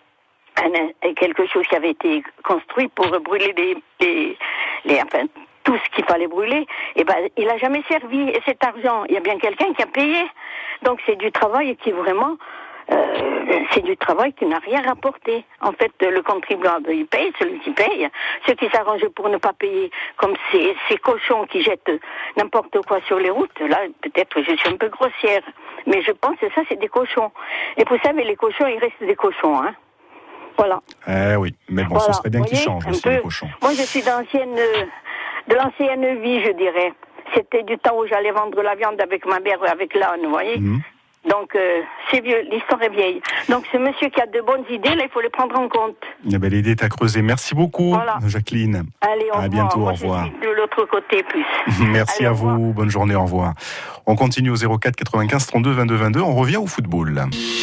un, quelque chose qui avait été construit pour brûler les... les, les enfin, tout ce qu'il fallait brûler, et ben, il n'a jamais servi. Et cet argent, il y a bien quelqu'un qui a payé. Donc, c'est du travail qui vraiment... Euh, c'est du travail qui n'a rien rapporté. En fait, le contribuable, il paye, celui qui paye. Ceux qui s'arrangent pour ne pas payer, comme ces, ces cochons qui jettent n'importe quoi sur les routes, là, peut-être je suis un peu grossière, mais je pense que ça, c'est des cochons. Et vous savez, les cochons, ils restent des cochons, hein. Voilà. Eh oui, mais bon, voilà. Ce serait bien qu'ils changent aussi, peu, les cochons. Moi, je suis d'ancienne, de l'ancienne vie, je dirais. C'était du temps où j'allais vendre la viande avec ma mère, avec l'âne, vous voyez. Mmh. Donc, euh, c'est vieux, l'histoire est vieille. Donc, ce monsieur qui a de bonnes idées, là, il faut les prendre en compte. Eh ben, l'idée est à creuser. Merci beaucoup, voilà. Jacqueline. Allez, au revoir. À bientôt, Moi, au revoir. Je suis de l'autre côté, plus. Merci Allez, à vous, bonne journée, au revoir. On continue au zéro quatre quatre-vingt-quinze trente-deux vingt-deux vingt-deux. On revient au football.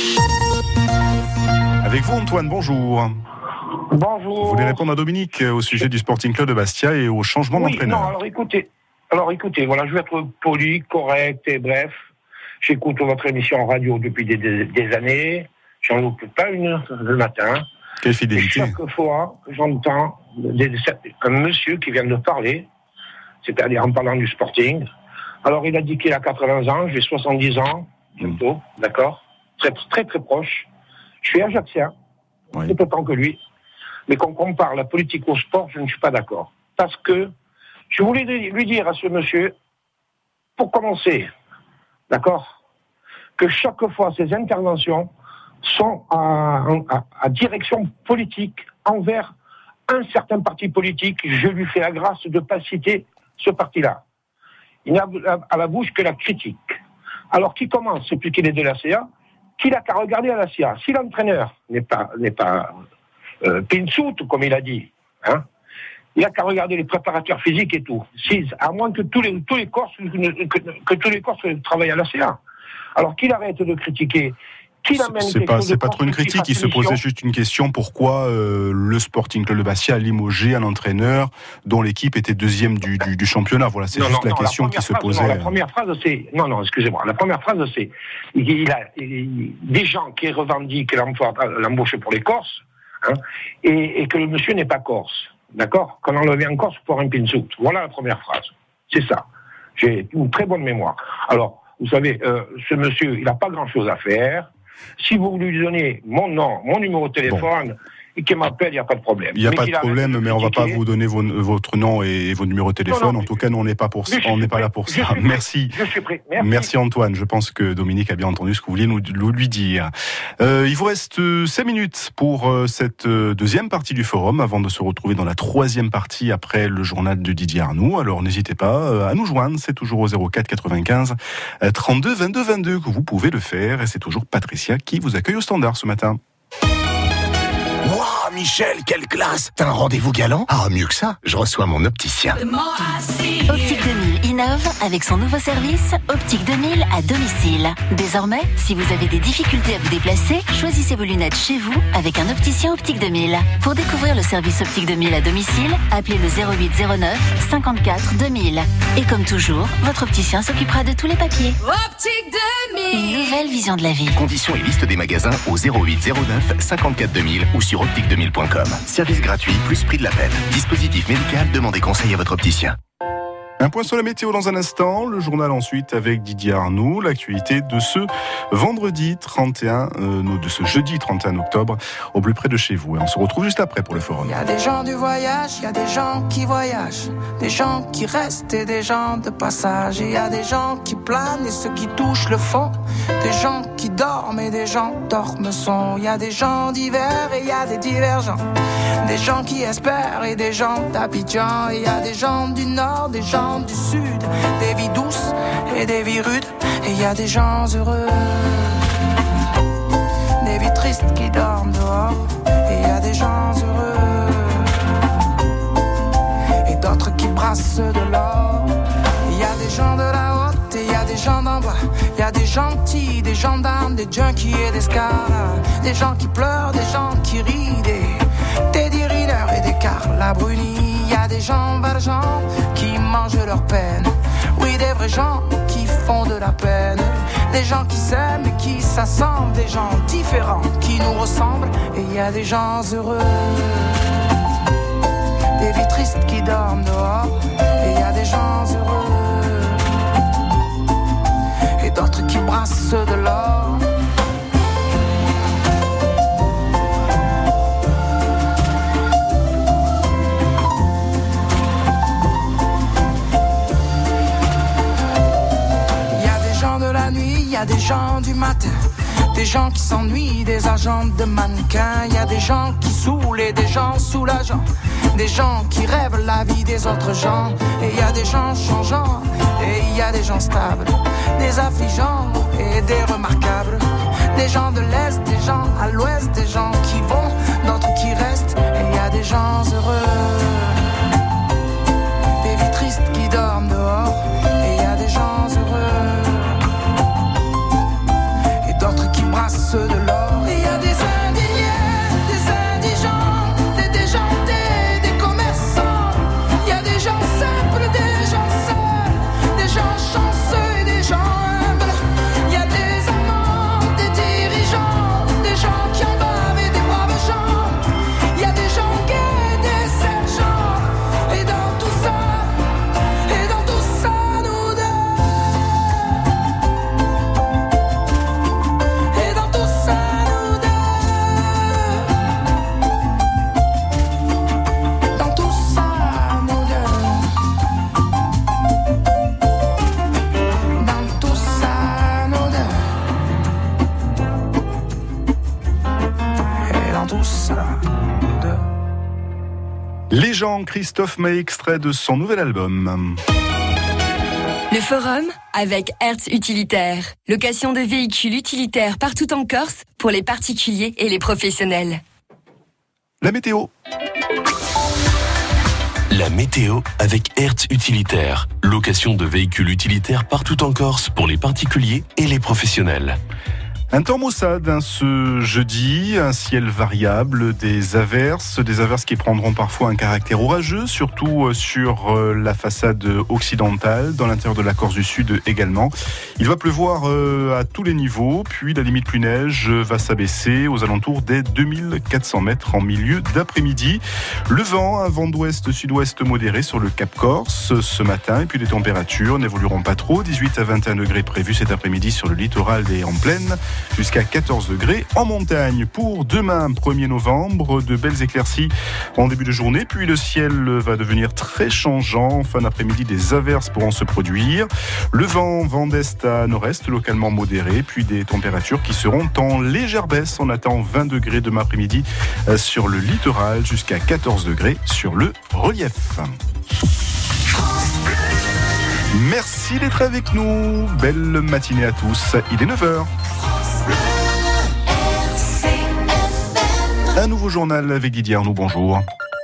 Avec vous, Antoine, bonjour. Bonjour. Vous voulez répondre à Dominique au sujet du Sporting Club de Bastia et au changement oui, d'entraîneur? Non, alors écoutez, Alors écoutez, voilà, je vais être poli, correct et bref. J'écoute votre émission en radio depuis des, des, des années. J'en loupe pas une le matin. Quelle fidélité. Et chaque fois, j'entends des, des, un monsieur qui vient de parler, c'est-à-dire en parlant du Sporting. Alors il a dit qu'il a quatre-vingts ans, j'ai soixante-dix ans, bientôt, mmh. d'accord, très, très très proche. Je suis ajaxien, oui. tout autant que lui. Mais qu'on compare la politique au sport, je ne suis pas d'accord. Parce que je voulais lui dire à ce monsieur, pour commencer, d'accord, que chaque fois ces interventions sont à, à, à direction politique envers un certain parti politique. Je lui fais la grâce de ne pas citer ce parti-là. Il n'a à la bouche que la critique. Alors qu'il commence, depuis qu'il est de la C A, qu'il n'a qu'à regarder à la C A. Si l'entraîneur n'est pas, n'est pas euh, pinsout, comme il a dit, hein, il n'a qu'à regarder les préparateurs physiques et tout. Si, à moins que tous les, tous les Corses, que, que tous les Corses travaillent à la C A. Alors qu'il arrête de critiquer. Qu'il amène c'est quelque pas, chose c'est de pas trop une critique, il se posait juste une question, pourquoi euh, le Sporting Club de Bastia a limogé un entraîneur dont l'équipe était deuxième du, du, du championnat. Voilà, c'est non, juste non, la non, question la qui se phrase, posait. Non, la première phrase, c'est... Non, non, excusez-moi. La première phrase, c'est... Il, il a il, des gens qui revendiquent l'embauche pour les Corses, hein, et, et que le monsieur n'est pas Corse. D'accord ? Qu'on enlevait en Corse pour un pinsout. Voilà la première phrase. C'est ça. J'ai une très bonne mémoire. Alors, vous savez, euh, ce monsieur, il n'a pas grand-chose à faire. Si vous lui donnez mon nom, mon numéro de téléphone, bon. et qu'il m'appelle, il n'y a pas de problème. Il n'y a mais pas de problème, mais on ne va pas vous donner vos, votre nom et vos numéros de téléphone. Non, non, en tout cas, nous, on n'est pas, pour ça, on n'est pas là pour ça. Merci. Je suis prêt. Merci. Merci Antoine. Je pense que Dominique a bien entendu ce que vous vouliez nous, nous lui dire. Euh, il vous reste cinq minutes pour euh, cette deuxième partie du forum, avant de se retrouver dans la troisième partie après le journal de Didier Arnoux. Alors, n'hésitez pas euh, à nous joindre. C'est toujours au zéro quatre quatre-vingt-quinze trente-deux vingt-deux vingt-deux que vous pouvez le faire. Et c'est toujours Patricia qui vous accueille au standard ce matin. Wow, Michel, quelle classe! T'as un rendez-vous galant? Ah, mieux que ça, je reçois mon opticien. Optique deux mille innove avec son nouveau service Optique deux mille à domicile. Désormais, si vous avez des difficultés à vous déplacer, choisissez vos lunettes chez vous avec un opticien Optique deux mille. Pour découvrir le service Optique deux mille à domicile, appelez le zéro huit zéro neuf cinquante-quatre deux mille. Et comme toujours, votre opticien s'occupera de tous les papiers. Optique deux mille. Une nouvelle vision de la vie. Conditions et liste des magasins au zéro huit zéro neuf cinquante-quatre deux mille ou sur optique deux mille point com. Service gratuit plus prix de l'appel. Dispositif médical, demandez conseil à votre opticien. Un point sur la météo dans un instant, le journal ensuite avec Didier Arnoux, l'actualité de ce vendredi trente et un, euh, de ce jeudi trente et un octobre, au plus près de chez vous. Et on se retrouve juste après pour le forum. Il y a des gens du voyage, il y a des gens qui voyagent, des gens qui restent et des gens de passage. Il y a des gens qui planent et ceux qui touchent le fond, des gens qui dorment et des gens dorment son. Il y a des gens divers et il y a des divergents, des gens qui espèrent et des gens d'Abidjan. Il y a des gens du nord, des gens du sud, des vies douces et des vies rudes. Et il y a des gens heureux, des vies tristes qui dorment dehors. Et il y a des gens heureux et d'autres qui brassent de l'or. Il y a des gens de la haute et il y a des gens d'en bas. Il y a des gentils, des gendarmes, des junkies et des scars. Des gens qui pleurent, des gens qui rient, des Teddy Riner et des Carla Bruni. Il y a des gens valjean qui mangent leur peine. Oui, des vrais gens qui font de la peine. Des gens qui s'aiment et qui s'assemblent. Des gens différents qui nous ressemblent. Et il y a des gens heureux, des vies tristes qui dorment dehors. Et il y a des gens heureux et d'autres qui brassent de l'or. Il y a des gens du matin, des gens qui s'ennuient, des agents de mannequins. Il y a des gens qui saoulent et des gens soulageants, des gens qui rêvent la vie des autres gens. Et il y a des gens changeants et il y a des gens stables, des affligeants et des remarquables, des gens de l'Est, des gens à l'Ouest, des gens qui vont, d'autres qui restent. Et il y a des gens heureux, des vies tristes qui dorment dehors. Et il y a des gens heureux, brasse de l'or. Il y a des indignés, des indigents, des déjantés, des commerçants. Il y a des gens simples, des gens seuls. Les gens, Christophe Maé, extrait de son nouvel album. Le Forum avec Hertz Utilitaire. Location de véhicules utilitaires partout en Corse pour les particuliers et les professionnels. La météo. La météo avec Hertz Utilitaire. Location de véhicules utilitaires partout en Corse pour les particuliers et les professionnels. Un temps maussade hein, ce jeudi, un ciel variable, des averses, des averses qui prendront parfois un caractère orageux, surtout sur la façade occidentale, dans l'intérieur de la Corse du Sud également. Il va pleuvoir à tous les niveaux, puis la limite pluie-neige va s'abaisser aux alentours des deux mille quatre cents mètres en milieu d'après-midi. Le vent, un vent d'ouest-sud-ouest modéré sur le Cap Corse ce matin, et puis les températures n'évolueront pas trop, dix-huit à vingt et un degrés prévus cet après-midi sur le littoral et en plaine, jusqu'à quatorze degrés en montagne. Pour demain, premier novembre, de belles éclaircies en début de journée, puis le ciel va devenir très changeant. En fin d'après-midi, des averses pourront se produire. Le vent, vent d'est à nord-est, localement modéré, puis des températures qui seront en légère baisse. On attend vingt degrés demain après-midi sur le littoral, jusqu'à quatorze degrés sur le relief. Merci d'être avec nous. Belle matinée à tous. Il est neuf heures. Un nouveau journal avec Didier Arnaud, bonjour.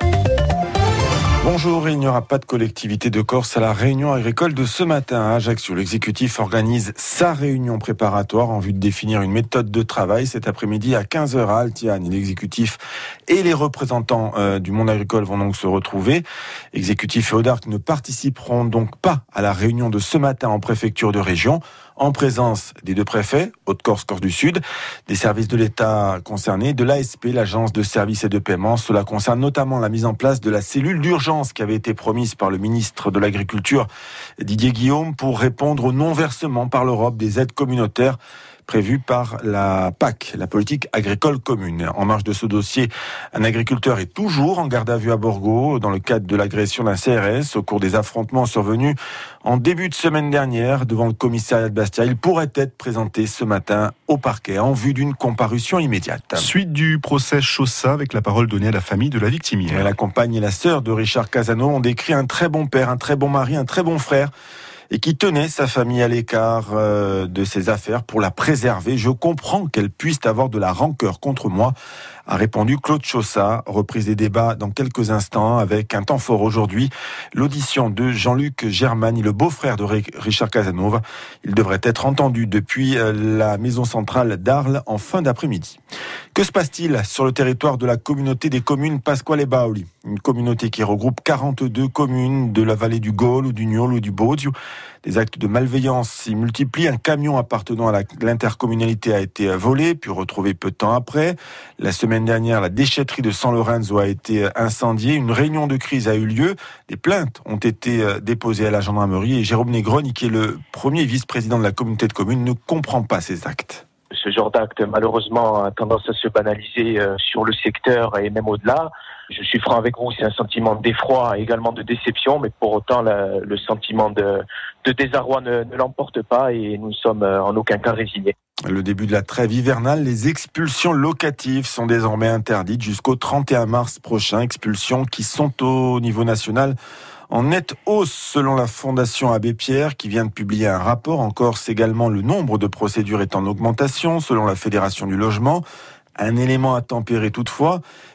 Bonjour, il n'y aura pas de collectivité de Corse à la réunion agricole de ce matin à Ajaccio. L'exécutif organise sa réunion préparatoire en vue de définir une méthode de travail cet après-midi à quinze heures à Altiane. L'exécutif et les représentants euh, du monde agricole vont donc se retrouver. Exécutif et Audarc ne participeront donc pas à la réunion de ce matin en préfecture de région, en présence des deux préfets, Haute-Corse, Corse du Sud, des services de l'État concernés, de l'A S P, l'Agence de services et de paiement. Cela concerne notamment la mise en place de la cellule d'urgence qui avait été promise par le ministre de l'Agriculture, Didier Guillaume, pour répondre au non-versement par l'Europe des aides communautaires prévu par la P A C, la politique agricole commune. En marge de ce dossier, un agriculteur est toujours en garde à vue à Borgo dans le cadre de l'agression d'un C R S au cours des affrontements survenus en début de semaine dernière devant le commissariat de Bastia. Il pourrait être présenté ce matin au parquet en vue d'une comparution immédiate. Suite du procès Chaussa avec la parole donnée à la famille de la victime. La compagne et la sœur de Richard Casano ont décrit un très bon père, un très bon mari, un très bon frère, et qui tenait sa famille à l'écart euh, de ses affaires pour la préserver. Je comprends qu'elle puisse avoir de la rancœur contre moi, a répondu Claude Chaussa. Reprise des débats dans quelques instants avec un temps fort aujourd'hui, l'audition de Jean-Luc Germani, le beau-frère de Richard Casanova. Il devrait être entendu depuis la maison centrale d'Arles en fin d'après-midi. Que se passe-t-il sur le territoire de la communauté des communes Pasquale Baoli? Une communauté qui regroupe quarante-deux communes de la vallée du Gaulle ou du Niol ou du Bozio. Des actes de malveillance s'y multiplient. Un camion appartenant à l'intercommunalité a été volé, puis retrouvé peu de temps après. La semaine dernière, la déchetterie de San Lorenzo a été incendiée. Une réunion de crise a eu lieu. Des plaintes ont été déposées à la gendarmerie. Et Jérôme Negroni, qui est le premier vice-président de la communauté de communes, ne comprend pas ces actes. Ce genre d'acte, malheureusement, a tendance à se banaliser sur le secteur et même au-delà. Je suis franc avec vous, c'est un sentiment d'effroi et également de déception, mais pour autant, la, le sentiment de, de désarroi ne, ne l'emporte pas et nous sommes en aucun cas résignés. Le début de la trêve hivernale, les expulsions locatives sont désormais interdites jusqu'au trente et un mars prochain. Expulsions qui sont au niveau national en nette hausse selon la Fondation Abbé Pierre qui vient de publier un rapport. En Corse également, le nombre de procédures est en augmentation selon la Fédération du logement. Un élément à tempérer toutefois,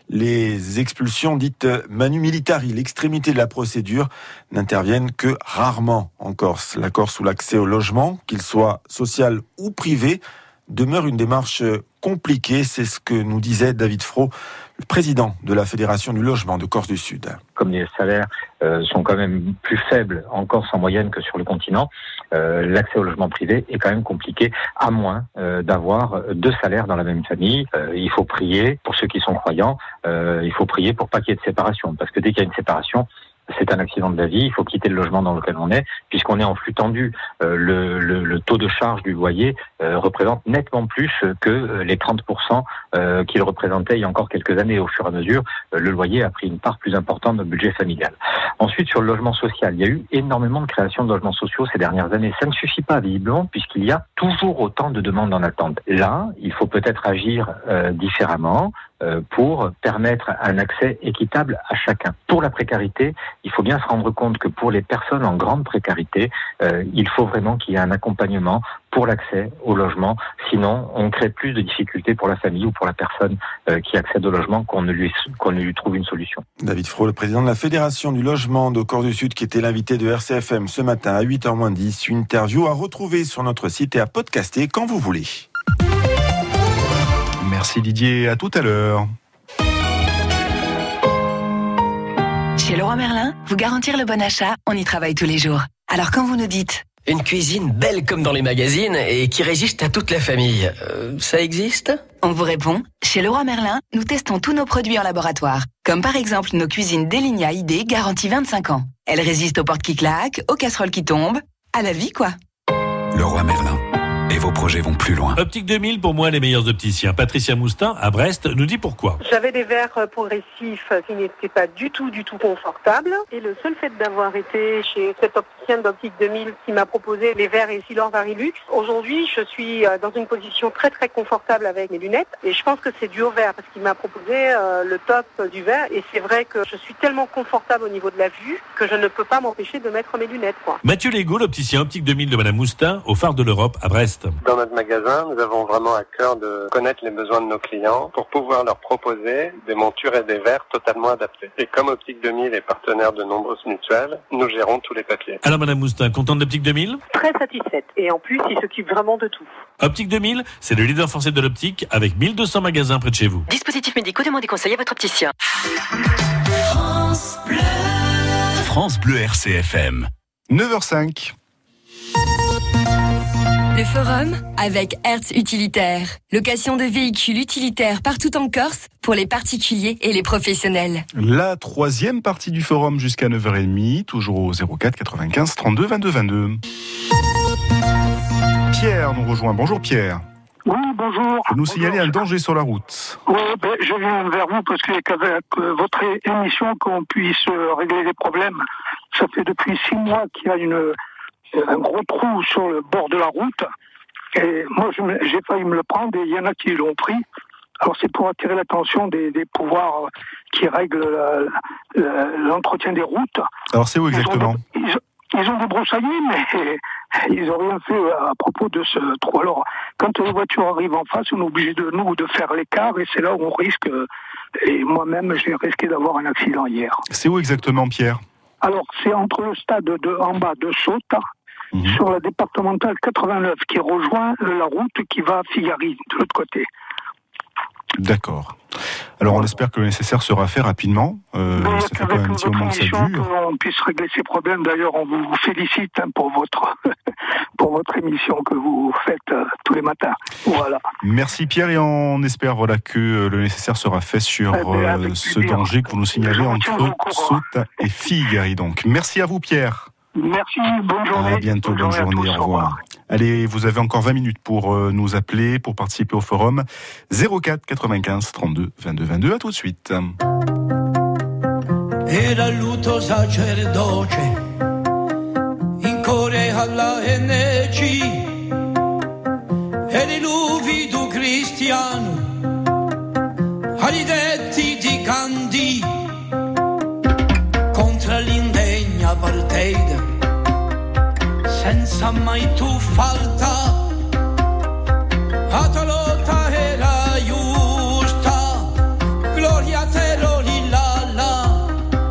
les expulsions dites manu militari, l'extrémité de la procédure, n'interviennent que rarement en Corse. La Corse où l'accès au logement, qu'il soit social ou privé, demeure une démarche compliquée. C'est ce que nous disait David Fro, le président de la Fédération du logement de Corse du Sud. Comme les salaires euh, sont quand même plus faibles en Corse en moyenne que sur le continent, euh, l'accès au logement privé est quand même compliqué, à moins euh, d'avoir deux salaires dans la même famille. Euh, il faut prier, pour ceux qui sont croyants, euh, il faut prier pour pas qu'il y ait de séparation, parce que dès qu'il y a une séparation, c'est un accident de la vie, il faut quitter le logement dans lequel on est, puisqu'on est en flux tendu. Euh, le, le, le taux de charge du loyer euh, représente nettement plus que euh, les trente pour cent euh, qu'il représentait il y a encore quelques années. Au fur et à mesure, euh, le loyer a pris une part plus importante dans le budget familial. Ensuite, sur le logement social, il y a eu énormément de création de logements sociaux ces dernières années. Ça ne suffit pas, visiblement, puisqu'il y a toujours autant de demandes en attente. Là, il faut peut-être agir euh, différemment. euh, pour permettre un accès équitable à chacun. Pour la précarité, il faut bien se rendre compte que pour les personnes en grande précarité, euh, il faut vraiment qu'il y ait un accompagnement pour l'accès au logement. Sinon, on crée plus de difficultés pour la famille ou pour la personne euh, qui accède au logement qu'on ne lui qu'on ne lui trouve une solution. David Frot, le président de la Fédération du logement de Corse-du-Sud, qui était l'invité de R C F M ce matin à huit heures moins dix. Une interview à retrouver sur notre site et à podcaster quand vous voulez. Merci Didier, à tout à l'heure. Chez Leroy Merlin, vous garantir le bon achat, on y travaille tous les jours. Alors quand vous nous dites une cuisine belle comme dans les magazines et qui résiste à toute la famille, euh, ça existe ? On vous répond, chez Leroy Merlin, nous testons tous nos produits en laboratoire. Comme par exemple nos cuisines Deligna I D garantie vingt-cinq ans. Elles résistent aux portes qui claquent, aux casseroles qui tombent, à la vie quoi. Leroy Merlin. Et vos projets vont plus loin. Optique deux mille, pour moi, les meilleurs opticiens. Patricia Moustin, à Brest, nous dit pourquoi. J'avais des verres progressifs qui n'étaient pas du tout, du tout confortables. Et le seul fait d'avoir été chez cet opticien d'Optique deux mille qui m'a proposé les verres Essilor Varilux, aujourd'hui, je suis dans une position très, très confortable avec mes lunettes. Et je pense que c'est dû au verre, parce qu'il m'a proposé euh, le top du verre. Et c'est vrai que je suis tellement confortable au niveau de la vue que je ne peux pas m'empêcher de mettre mes lunettes, quoi. Mathieu Legault, l'opticien Optique deux mille de Madame Moustin, au Phare de l'Europe, à Brest. Dans notre magasin, nous avons vraiment à cœur de connaître les besoins de nos clients pour pouvoir leur proposer des montures et des verres totalement adaptés. Et comme Optique deux mille est partenaire de nombreuses mutuelles, nous gérons tous les papiers. Alors Madame Moustin, contente d'Optique deux mille ? Très satisfaite. Et en plus, il s'occupe vraiment de tout. Optique deux mille, c'est le leader français de l'optique avec mille deux cents magasins près de chez vous. Dispositifs médicaux, demandez conseil à votre opticien. France Bleu. France Bleu R C F M. neuf heures cinq. Le forum avec Hertz Utilitaire. Location de véhicules utilitaires partout en Corse pour les particuliers et les professionnels. La troisième partie du forum jusqu'à neuf heures trente, toujours au zéro quatre quatre-vingt-quinze trente-deux vingt-deux vingt-deux. Pierre nous rejoint. Bonjour Pierre. Oui, bonjour. Vous nous signalez un danger sur la route. Oui, ben, je viens vers vous parce qu'avec votre émission, qu'on puisse régler les problèmes. Ça fait depuis six mois qu'il y a une... un gros trou sur le bord de la route, et moi je me, j'ai failli me le prendre, et il y en a qui l'ont pris. Alors c'est pour attirer l'attention des, des pouvoirs qui règlent la, la, l'entretien des routes. Alors c'est où exactement ? Ils ont, ils, ils ont débroussaillé, mais ils n'ont rien fait à propos de ce trou. Alors quand les voitures arrivent en face, on est obligé de nous de faire l'écart, et c'est là où on risque, et moi-même j'ai risqué d'avoir un accident hier. C'est où exactement Pierre ? Alors c'est entre le stade de en bas de Sauta, Mmh. sur la départementale quatre-vingt-neuf qui rejoint la route qui va à Figari, de l'autre côté. D'accord. Alors on espère que le nécessaire sera fait rapidement. Euh, ça fait quand même un petit moment que ça dure. On puisse régler ces problèmes. D'ailleurs, on vous félicite hein, pour votre pour votre émission que vous faites euh, tous les matins. Voilà. Merci Pierre, et on espère voilà que le nécessaire sera fait sur eh bien, euh, ce danger que vous nous signalez entre Sauta et Figari. Donc merci à vous Pierre. Merci, bonne journée. À bientôt, bonne, bonne journée, journée tous, au revoir. Allez, vous avez encore vingt minutes pour euh, nous appeler, pour participer au forum. zéro quatre quatre-vingt-quinze trente-deux vingt-deux vingt-deux, à tout de suite. Era luto sacerdoce, in core alla N G, e di luvi du cristiano, agli detti di Gandhi, contro l'indegna partita, senza mai tu falta, a tua lotta era giusta, gloria a te la la,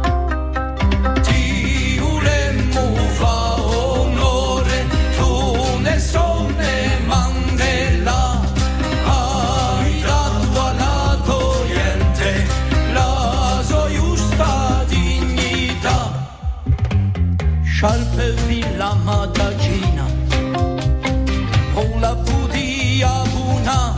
ti volemmo fa onore, tu Nelson Mandela, hai dato alla corriente la sua giusta dignità, scialpe villa Madagina, con la budia buna,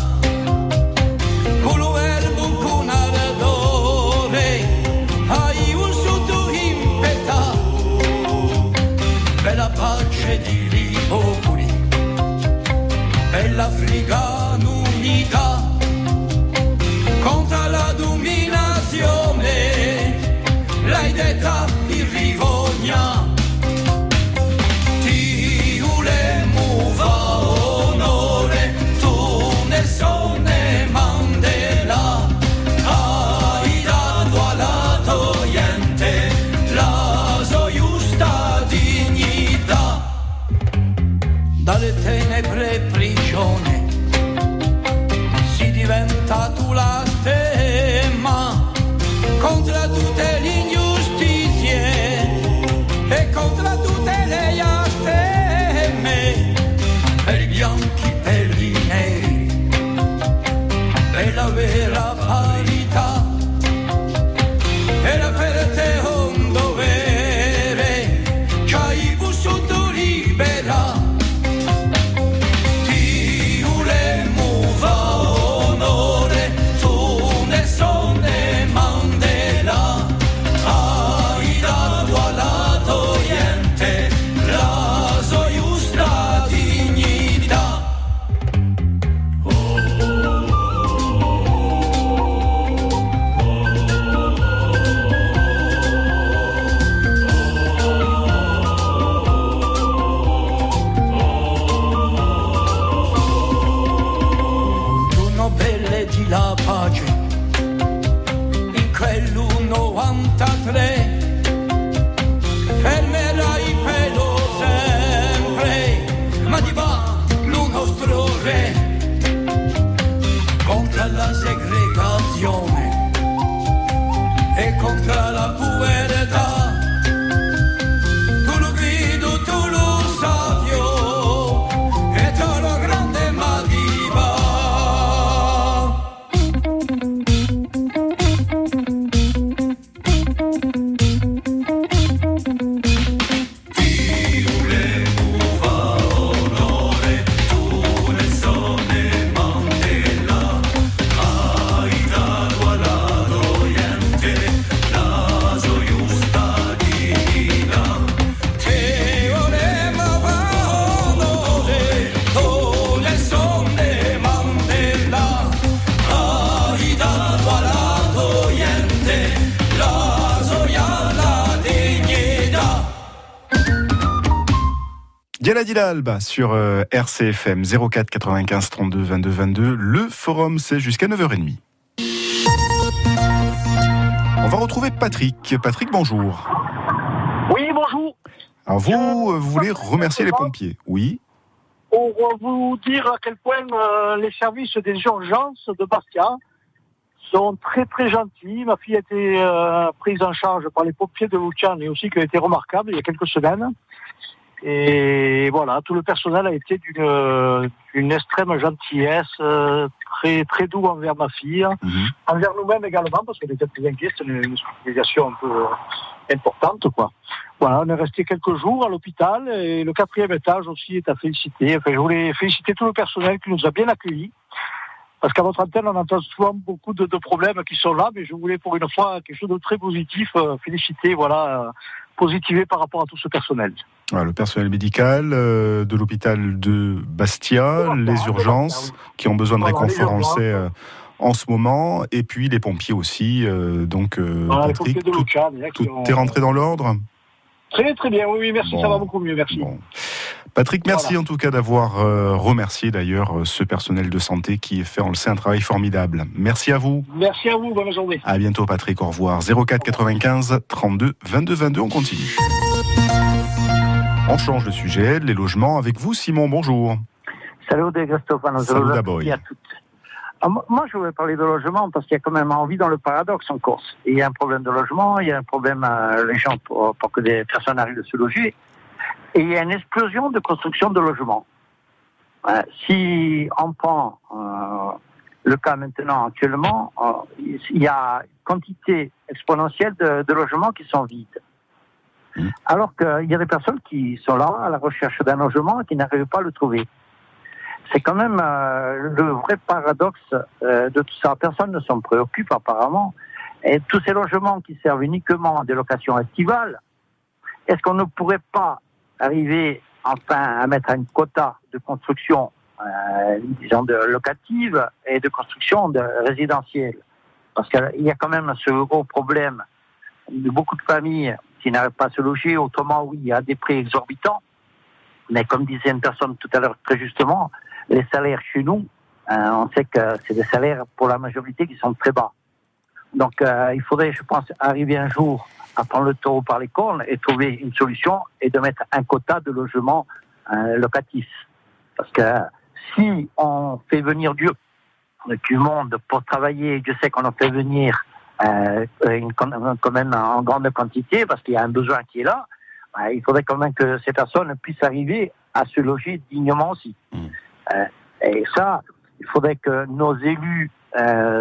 la pace. In quell'novantatré fermerai pelo sempre, ma di va lo nostro re contro la segregazione e contro la povertà. Tu lo grido, tu lo savio e tu lo grande mal di va. Gala Alba sur euh, R C F M zéro quatre quatre-vingt-quinze trente-deux vingt-deux vingt-deux. Le forum, c'est jusqu'à neuf heures trente. On va retrouver Patrick. Patrick, bonjour. Oui, bonjour. Alors vous, euh, vous voulez remercier les pompiers, oui? Pour vous dire à quel point euh, les services des urgences de Bastia sont très très gentils. Ma fille a été euh, prise en charge par les pompiers de Luciane et aussi qui a été remarquable il y a quelques semaines. Et voilà, tout le personnel a été d'une, d'une extrême gentillesse, euh, très très doux envers ma fille, mmh. envers nous-mêmes également, parce qu'elle était très inquiète, c'est une, une hospitalisation un peu euh, importante, quoi. Voilà, on est resté quelques jours à l'hôpital, et le quatrième étage aussi est à féliciter. Enfin, je voulais féliciter tout le personnel qui nous a bien accueillis, parce qu'à votre antenne, on entend souvent beaucoup de, de problèmes qui sont là, mais je voulais pour une fois quelque chose de très positif, euh, féliciter, voilà, euh, positiver par rapport à tout ce personnel. Voilà, le personnel médical euh, de l'hôpital de Bastia, voilà, les urgences oui. qui ont besoin de voilà, réconfort, on le sait, euh, en ce moment, et puis les pompiers aussi. Euh, donc, euh, voilà, Patrick, tout, Lucha, tout ont... est rentré dans l'ordre ? Très très bien, oui, merci, bon. Ça va beaucoup mieux, merci. Bon. Patrick, merci voilà. en tout cas d'avoir euh, remercié d'ailleurs ce personnel de santé qui fait, on le sait, un travail formidable. Merci à vous. Merci à vous, bonne journée. À bientôt Patrick, au revoir. zéro quatre quatre-vingt-quinze trente-deux vingt-deux vingt-deux, on continue. On change de sujet, les logements avec vous Simon, bonjour. Salut de Cristofano. Salut d'abord. Alors, moi, je voulais parler de logement parce qu'il y a quand même envie dans le paradoxe en Corse. Il y a un problème de logement, il y a un problème à les gens pour, pour que des personnes arrivent à se loger. Et il y a une explosion de construction de logements. Euh, si on prend euh, le cas maintenant, actuellement, euh, il y a une quantité exponentielle de, de logements qui sont vides. Mmh. Alors qu'il y a des personnes qui sont là à la recherche d'un logement et qui n'arrivent pas à le trouver. C'est quand même euh, le vrai paradoxe euh, de tout ça. Personne ne s'en préoccupe apparemment. Et tous ces logements qui servent uniquement à des locations estivales, est-ce qu'on ne pourrait pas arriver enfin à mettre un quota de construction, euh, disons, de locative et de construction de résidentielle? Parce qu'il y a quand même ce gros problème de beaucoup de familles qui n'arrivent pas à se loger. Autrement, oui, il y a des prix exorbitants. Mais comme disait une personne tout à l'heure très justement, les salaires chez nous, euh, on sait que c'est des salaires pour la majorité qui sont très bas. Donc euh, il faudrait, je pense, arriver un jour à prendre le taureau par les cornes et trouver une solution et de mettre un quota de logements euh, locatifs. Parce que si on fait venir Dieu, du monde pour travailler, je sais qu'on en fait venir euh, une, quand même en grande quantité parce qu'il y a un besoin qui est là, bah, il faudrait quand même que ces personnes puissent arriver à se loger dignement aussi. Mmh. Euh, et ça, il faudrait que nos élus euh,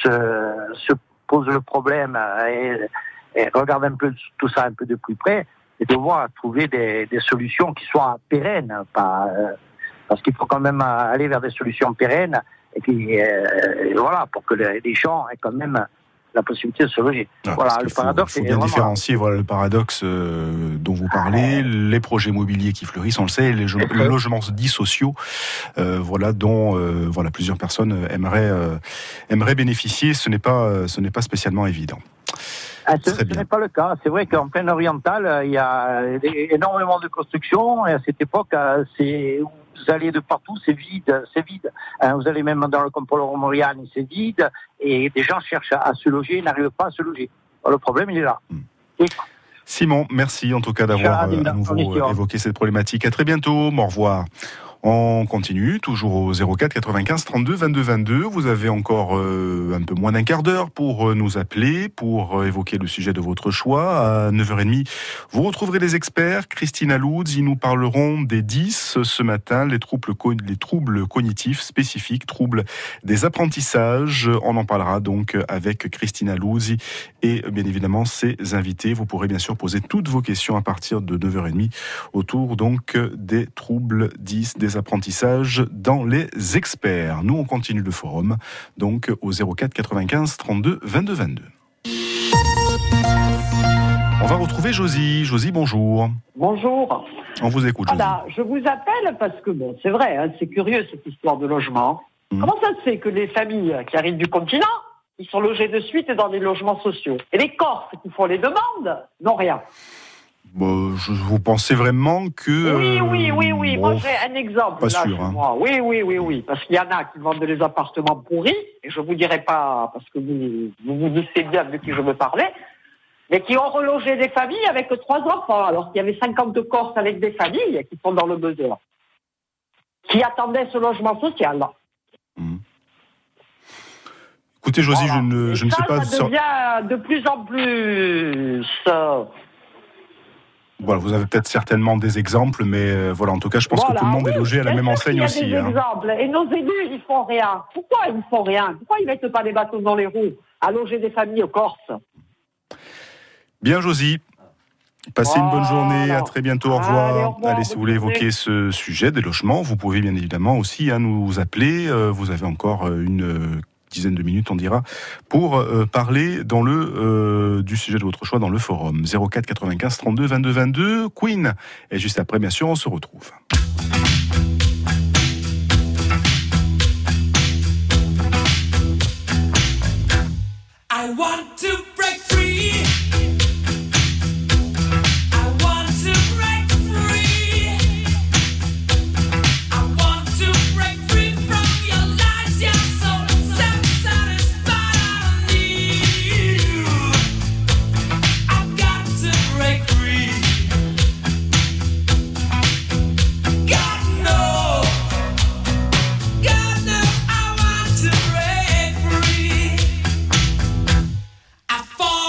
se, se posent le problème et, et regardent un peu tout ça un peu de plus près et de voir trouver des, des solutions qui soient pérennes, pas, euh, parce qu'il faut quand même aller vers des solutions pérennes et puis euh, voilà, pour que les, les gens aient quand même la possibilité de se loger. Ah, voilà, le faut, paradoxe. Il faut bien différencier voilà, le paradoxe euh, dont vous parlez, les projets immobiliers qui fleurissent, on le sait, les le logements dits sociaux, euh, voilà, dont euh, voilà, plusieurs personnes aimeraient, euh, aimeraient bénéficier. Ce n'est pas, ce n'est pas spécialement évident. Ah, ce, ce n'est pas le cas. C'est vrai qu'en pleine orientale, il y a énormément de construction et à cette époque, c'est vous allez de partout, c'est vide, c'est vide. Hein, vous allez même dans le Campolo Moriani, c'est vide, et des gens cherchent à, à se loger, n'arrivent pas à se loger. Alors, le problème, il est là. Mmh. Et... Simon, merci en tout cas d'avoir euh, à nouveau euh, évoqué cette problématique. À très bientôt, au revoir. On continue, toujours au zéro quatre quatre-vingt-quinze trente-deux vingt-deux vingt-deux. Vous avez encore euh, un peu moins d'un quart d'heure pour euh, nous appeler, pour euh, évoquer le sujet de votre choix. À neuf heures trente, vous retrouverez les experts. Christina Loudz, ils nous parleront des dix ce matin, les troubles, les troubles cognitifs spécifiques, troubles des apprentissages. On en parlera donc avec Christina Loudz et bien évidemment ses invités. Vous pourrez bien sûr poser toutes vos questions à partir de neuf heures trente autour donc des troubles dix, des apprentissages dans les experts. Nous, on continue le forum, donc au zéro quatre quatre-vingt-quinze trente-deux vingt-deux vingt-deux. On va retrouver Josie. Josie, bonjour. Bonjour. On vous écoute, Josie. Voilà, je vous appelle parce que, bon, c'est vrai, hein, c'est curieux cette histoire de logement. Mmh. Comment ça se fait que les familles qui arrivent du continent, ils sont logés de suite dans des logements sociaux, et les Corses qui font les demandes n'ont rien? Bon, je, vous pensez vraiment que... Oui, oui, oui, oui. Bon, moi, j'ai un exemple. Pas là, sûr, hein. moi. Oui, oui, oui, oui. Parce qu'il y en a qui vendent des appartements pourris, et je vous dirai pas, parce que vous vous, vous doutez bien de qui je me parlais, mais qui ont relogé des familles avec trois enfants, alors qu'il y avait cinquante Corses avec des familles qui sont dans le besoin, qui attendaient ce logement social. Mmh. Écoutez, Josie, voilà. je ne, je ne ça, sais pas... Ça devient de plus en plus... Euh, Voilà, vous avez peut-être certainement des exemples, mais euh, voilà, en tout cas, je pense voilà, que tout le monde oui, est logé à la même enseigne aussi. Il y a des hein. exemples. Et nos élus, ils font rien. Pourquoi ils font rien? Pourquoi ils mettent pas des bâtons dans les roues à loger des familles aux Corses? Bien, Josie. Passez voilà. une bonne journée. À très bientôt. Au revoir. Allez, au revoir. Allez si vous voulez évoquer ce sujet des logements, vous pouvez bien évidemment aussi hein, nous appeler. Euh, vous avez encore une... Euh, dizaine de minutes, on dira, pour euh, parler dans le, euh, du sujet de votre choix dans le forum. zéro quatre quatre-vingt-quinze trente-deux vingt-deux vingt-deux, Queen. Et juste après, bien sûr, on se retrouve. I want to break free. Fall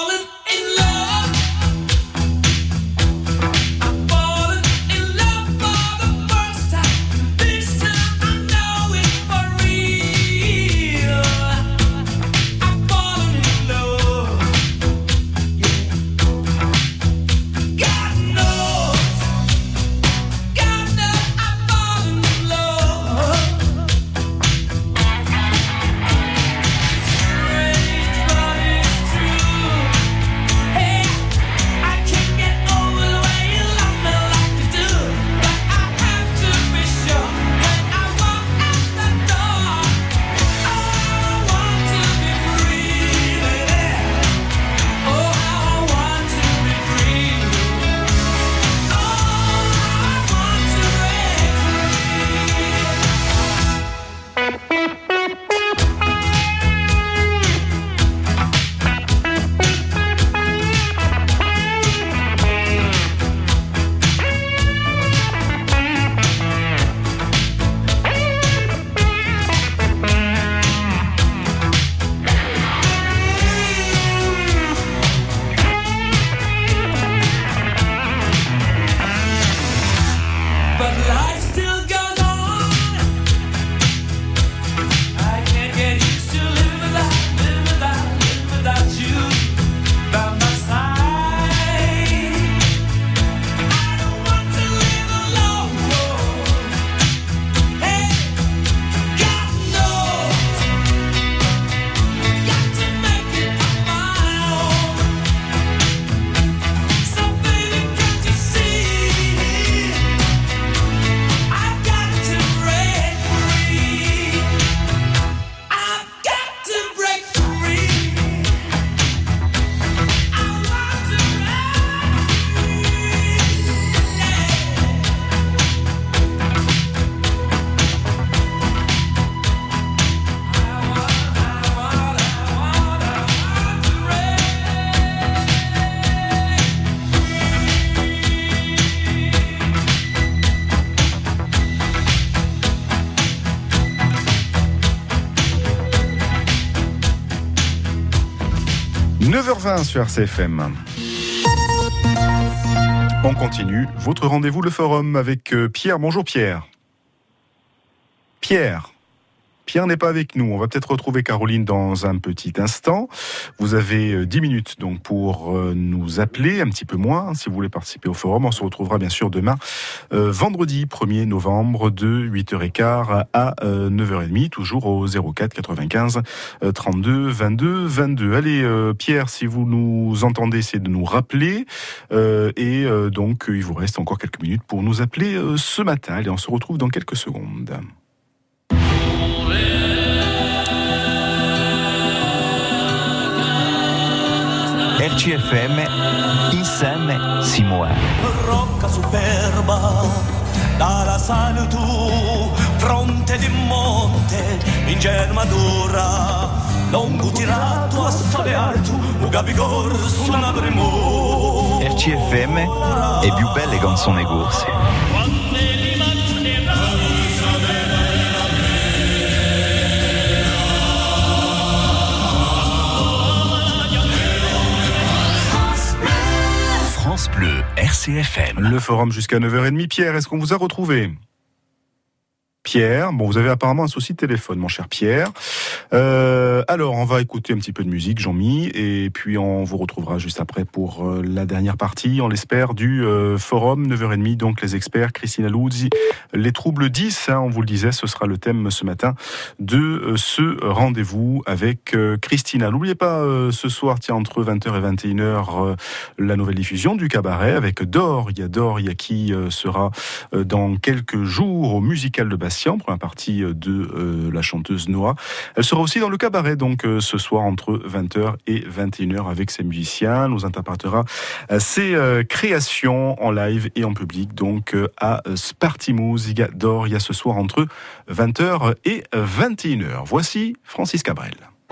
neuf heures vingt sur R C F M. On continue. Votre rendez-vous, le forum, avec Pierre. Bonjour Pierre. Pierre. Pierre n'est pas avec nous. On va peut-être retrouver Caroline dans un petit instant. Vous avez dix minutes donc pour nous appeler, un petit peu moins, si vous voulez participer au forum. On se retrouvera bien sûr demain, euh, vendredi premier novembre, de huit heures quinze à euh, neuf heures trente, toujours au zéro quatre quatre-vingt-quinze trente-deux vingt-deux vingt-deux. Allez euh, Pierre, si vous nous entendez, essayez de nous rappeler. Euh, et euh, donc, il vous reste encore quelques minutes pour nous appeler euh, ce matin. Allez, on se retrouve dans quelques secondes. R C F M, insieme si muove. Rocca superba, dalla sale tu, fronte di monte, ingenua dura, longo tirato a sole alto, un gabigor su una bremo. R C F M è più belle canzoni corse. France Bleu, R C F M. Le forum jusqu'à neuf heures trente. Pierre, est-ce qu'on vous a retrouvé ? Pierre, bon, vous avez apparemment un souci de téléphone, mon cher Pierre. Euh, alors, on va écouter un petit peu de musique, Jean-Mi, et puis on vous retrouvera juste après pour euh, la dernière partie, on l'espère, du euh, forum, neuf heures trente, donc les experts, Christina Luzzi, les troubles dix, hein, on vous le disait, ce sera le thème ce matin de euh, ce rendez-vous avec euh, Christina. N'oubliez pas, euh, ce soir, tiens, entre vingt heures et vingt et une heures, euh, la nouvelle diffusion du cabaret avec Dor, il y a Dor, il y a qui euh, sera euh, dans quelques jours au Musical de Bastille, première partie de euh, la chanteuse Noah. Elle sera aussi dans le cabaret, donc euh, ce soir entre vingt heures et vingt et une heures avec ses musiciens. Nous interprétera euh, ses euh, créations en live et en public, donc euh, à Spartimouze. Il y a d'or, il y a ce soir entre vingt heures et vingt et une heures. Voici Francis Cabrel.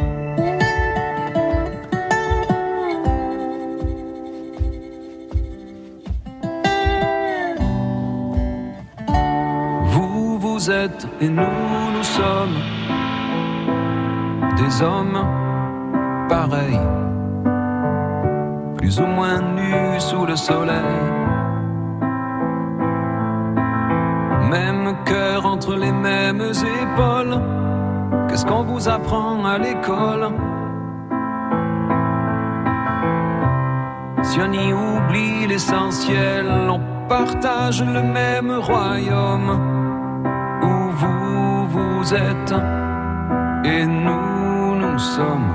Vous êtes et nous, nous sommes des hommes pareils, plus ou moins nus sous le soleil, même cœur entre les mêmes épaules. Qu'est-ce qu'on vous apprend à l'école? Si on y oublie l'essentiel, on partage le même royaume. Vous, vous êtes et nous, nous sommes.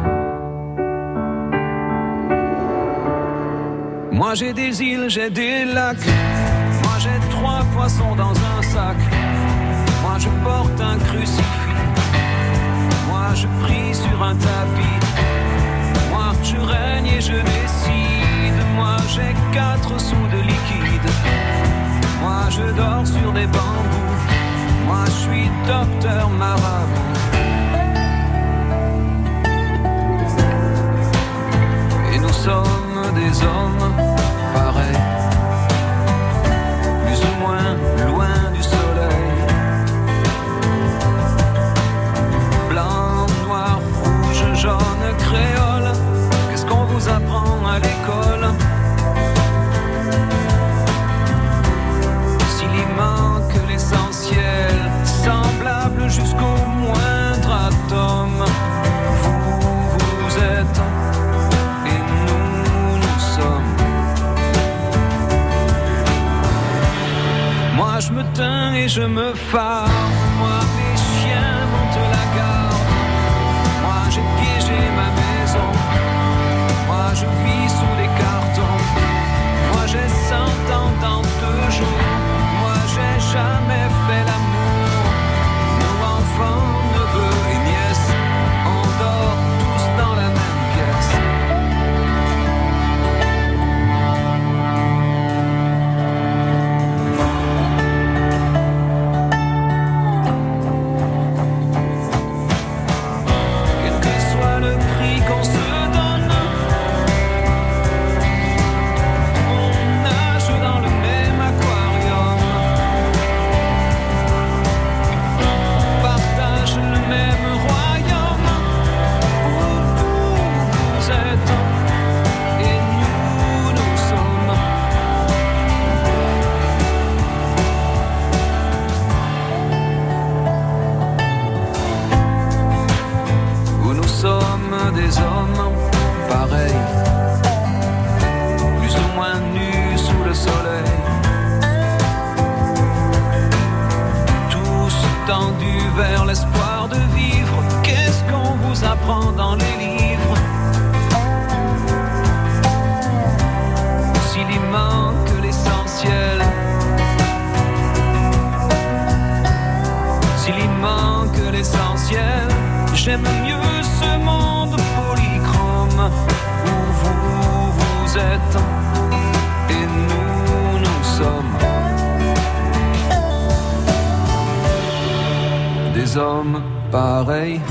Moi j'ai des îles, j'ai des lacs. Moi j'ai trois poissons dans un sac. Moi je porte un crucifix. Moi je prie sur un tapis. Moi je règne et je décide. Moi j'ai quatre sous de liquide. Moi je dors sur des bambous. Moi je suis docteur marabout. Et nous sommes des hommes pareils, plus ou moins loin du soleil. Blanc, noir, rouge, jaune, créole. Qu'est-ce qu'on vous apprend à l'école? S'il y manque l'essentiel, semblable jusqu'au moindre atome, vous, vous êtes et nous, nous sommes. Moi je me teins et je me farde. Moi mes chiens montent la garde. Moi j'ai piégé ma maison. Moi je vis sous des cartons. Moi j'ai cent ans dans deux jours. Moi j'ai jamais fait l'amour. Nos enfants, neveux et nièces, on dort tous dans la même pièce. des hommes pareils, plus ou moins nus sous le soleil, tous tendus vers l'espoir de vivre. Qu'est-ce qu'on vous apprend dans les livres? S'il y manque l'essentiel, s'il y manque l'essentiel, j'aime mieux ce monde polychrome où vous, vous êtes et nous, nous sommes des hommes pareils,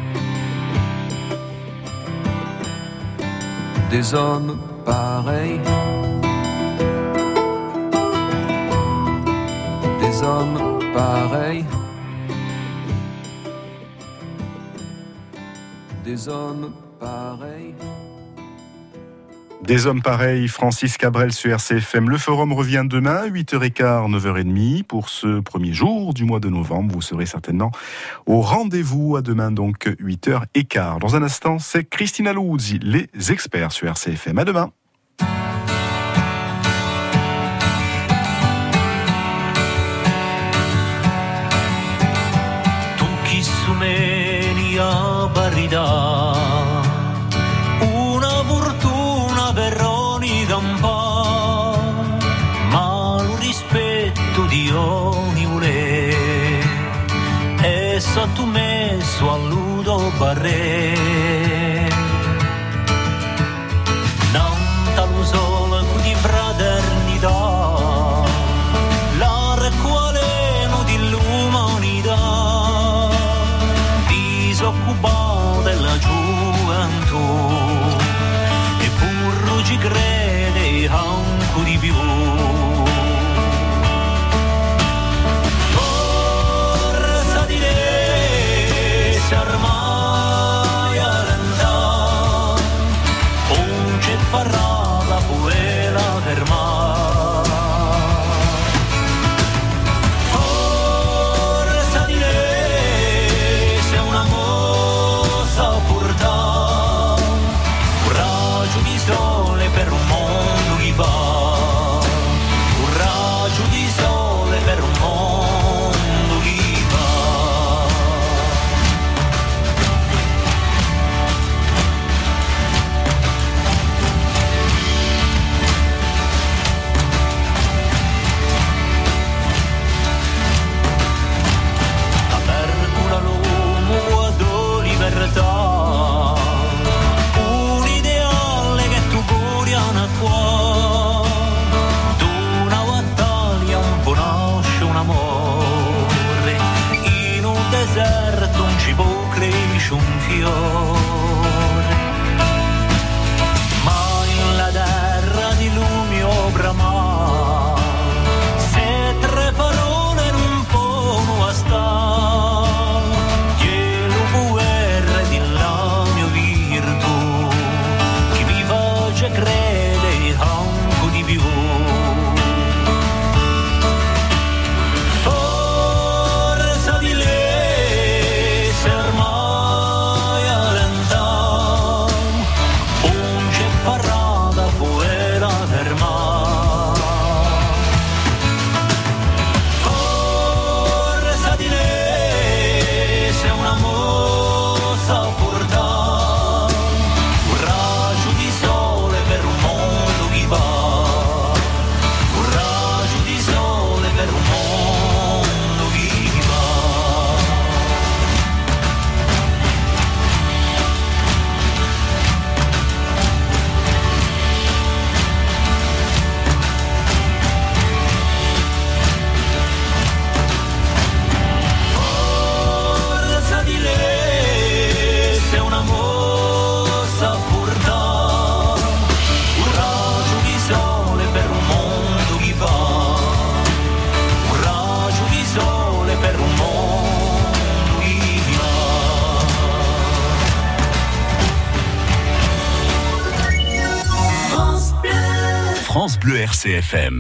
des hommes pareils, des hommes pareils, des hommes pareils. Des hommes pareils, Francis Cabrel sur R C F M. Le forum revient demain, huit heures quinze, neuf heures trente. Pour ce premier jour du mois de novembre, vous serez certainement au rendez-vous. À demain, donc, huit heures quinze. Dans un instant, c'est Christina Luzzi, les experts sur R C F M. À demain. Una fortuna per ogni campà, ma lo rispetto di ogni volere è sottomesso al ludo barré. Nanta lo sole di fraternità, la requaleno dell'umanità, disoccupato della gioventù, e pur ci crede anche di più. Forza di lei, se ormai allentà, non c'è parata, poi la fermare. Sole per un mondo che va, un raggio di sole per un mondo che va. Aperto la luce, guardo libertà, qua d'una battaglia un po' nasce un amore, in un deserto non ci può crescere un fiore, ma in la terra di lume obramà, se tre parole non possono bastare, glielo guerra di la mia virtù, che mi faccia credere anche di più. Forza di lei, se ormai allentà, non c'è parata, poi la fermare. Forza di lei, se una mossa portà, un raggio di sole per un mondo che va, un raggio di sole per un mondo che va. Forza di lei, se una mossa portà, un raggio di sole per un mondo che va, un raggio di sole per un mondo che va. France Bleu R C F M.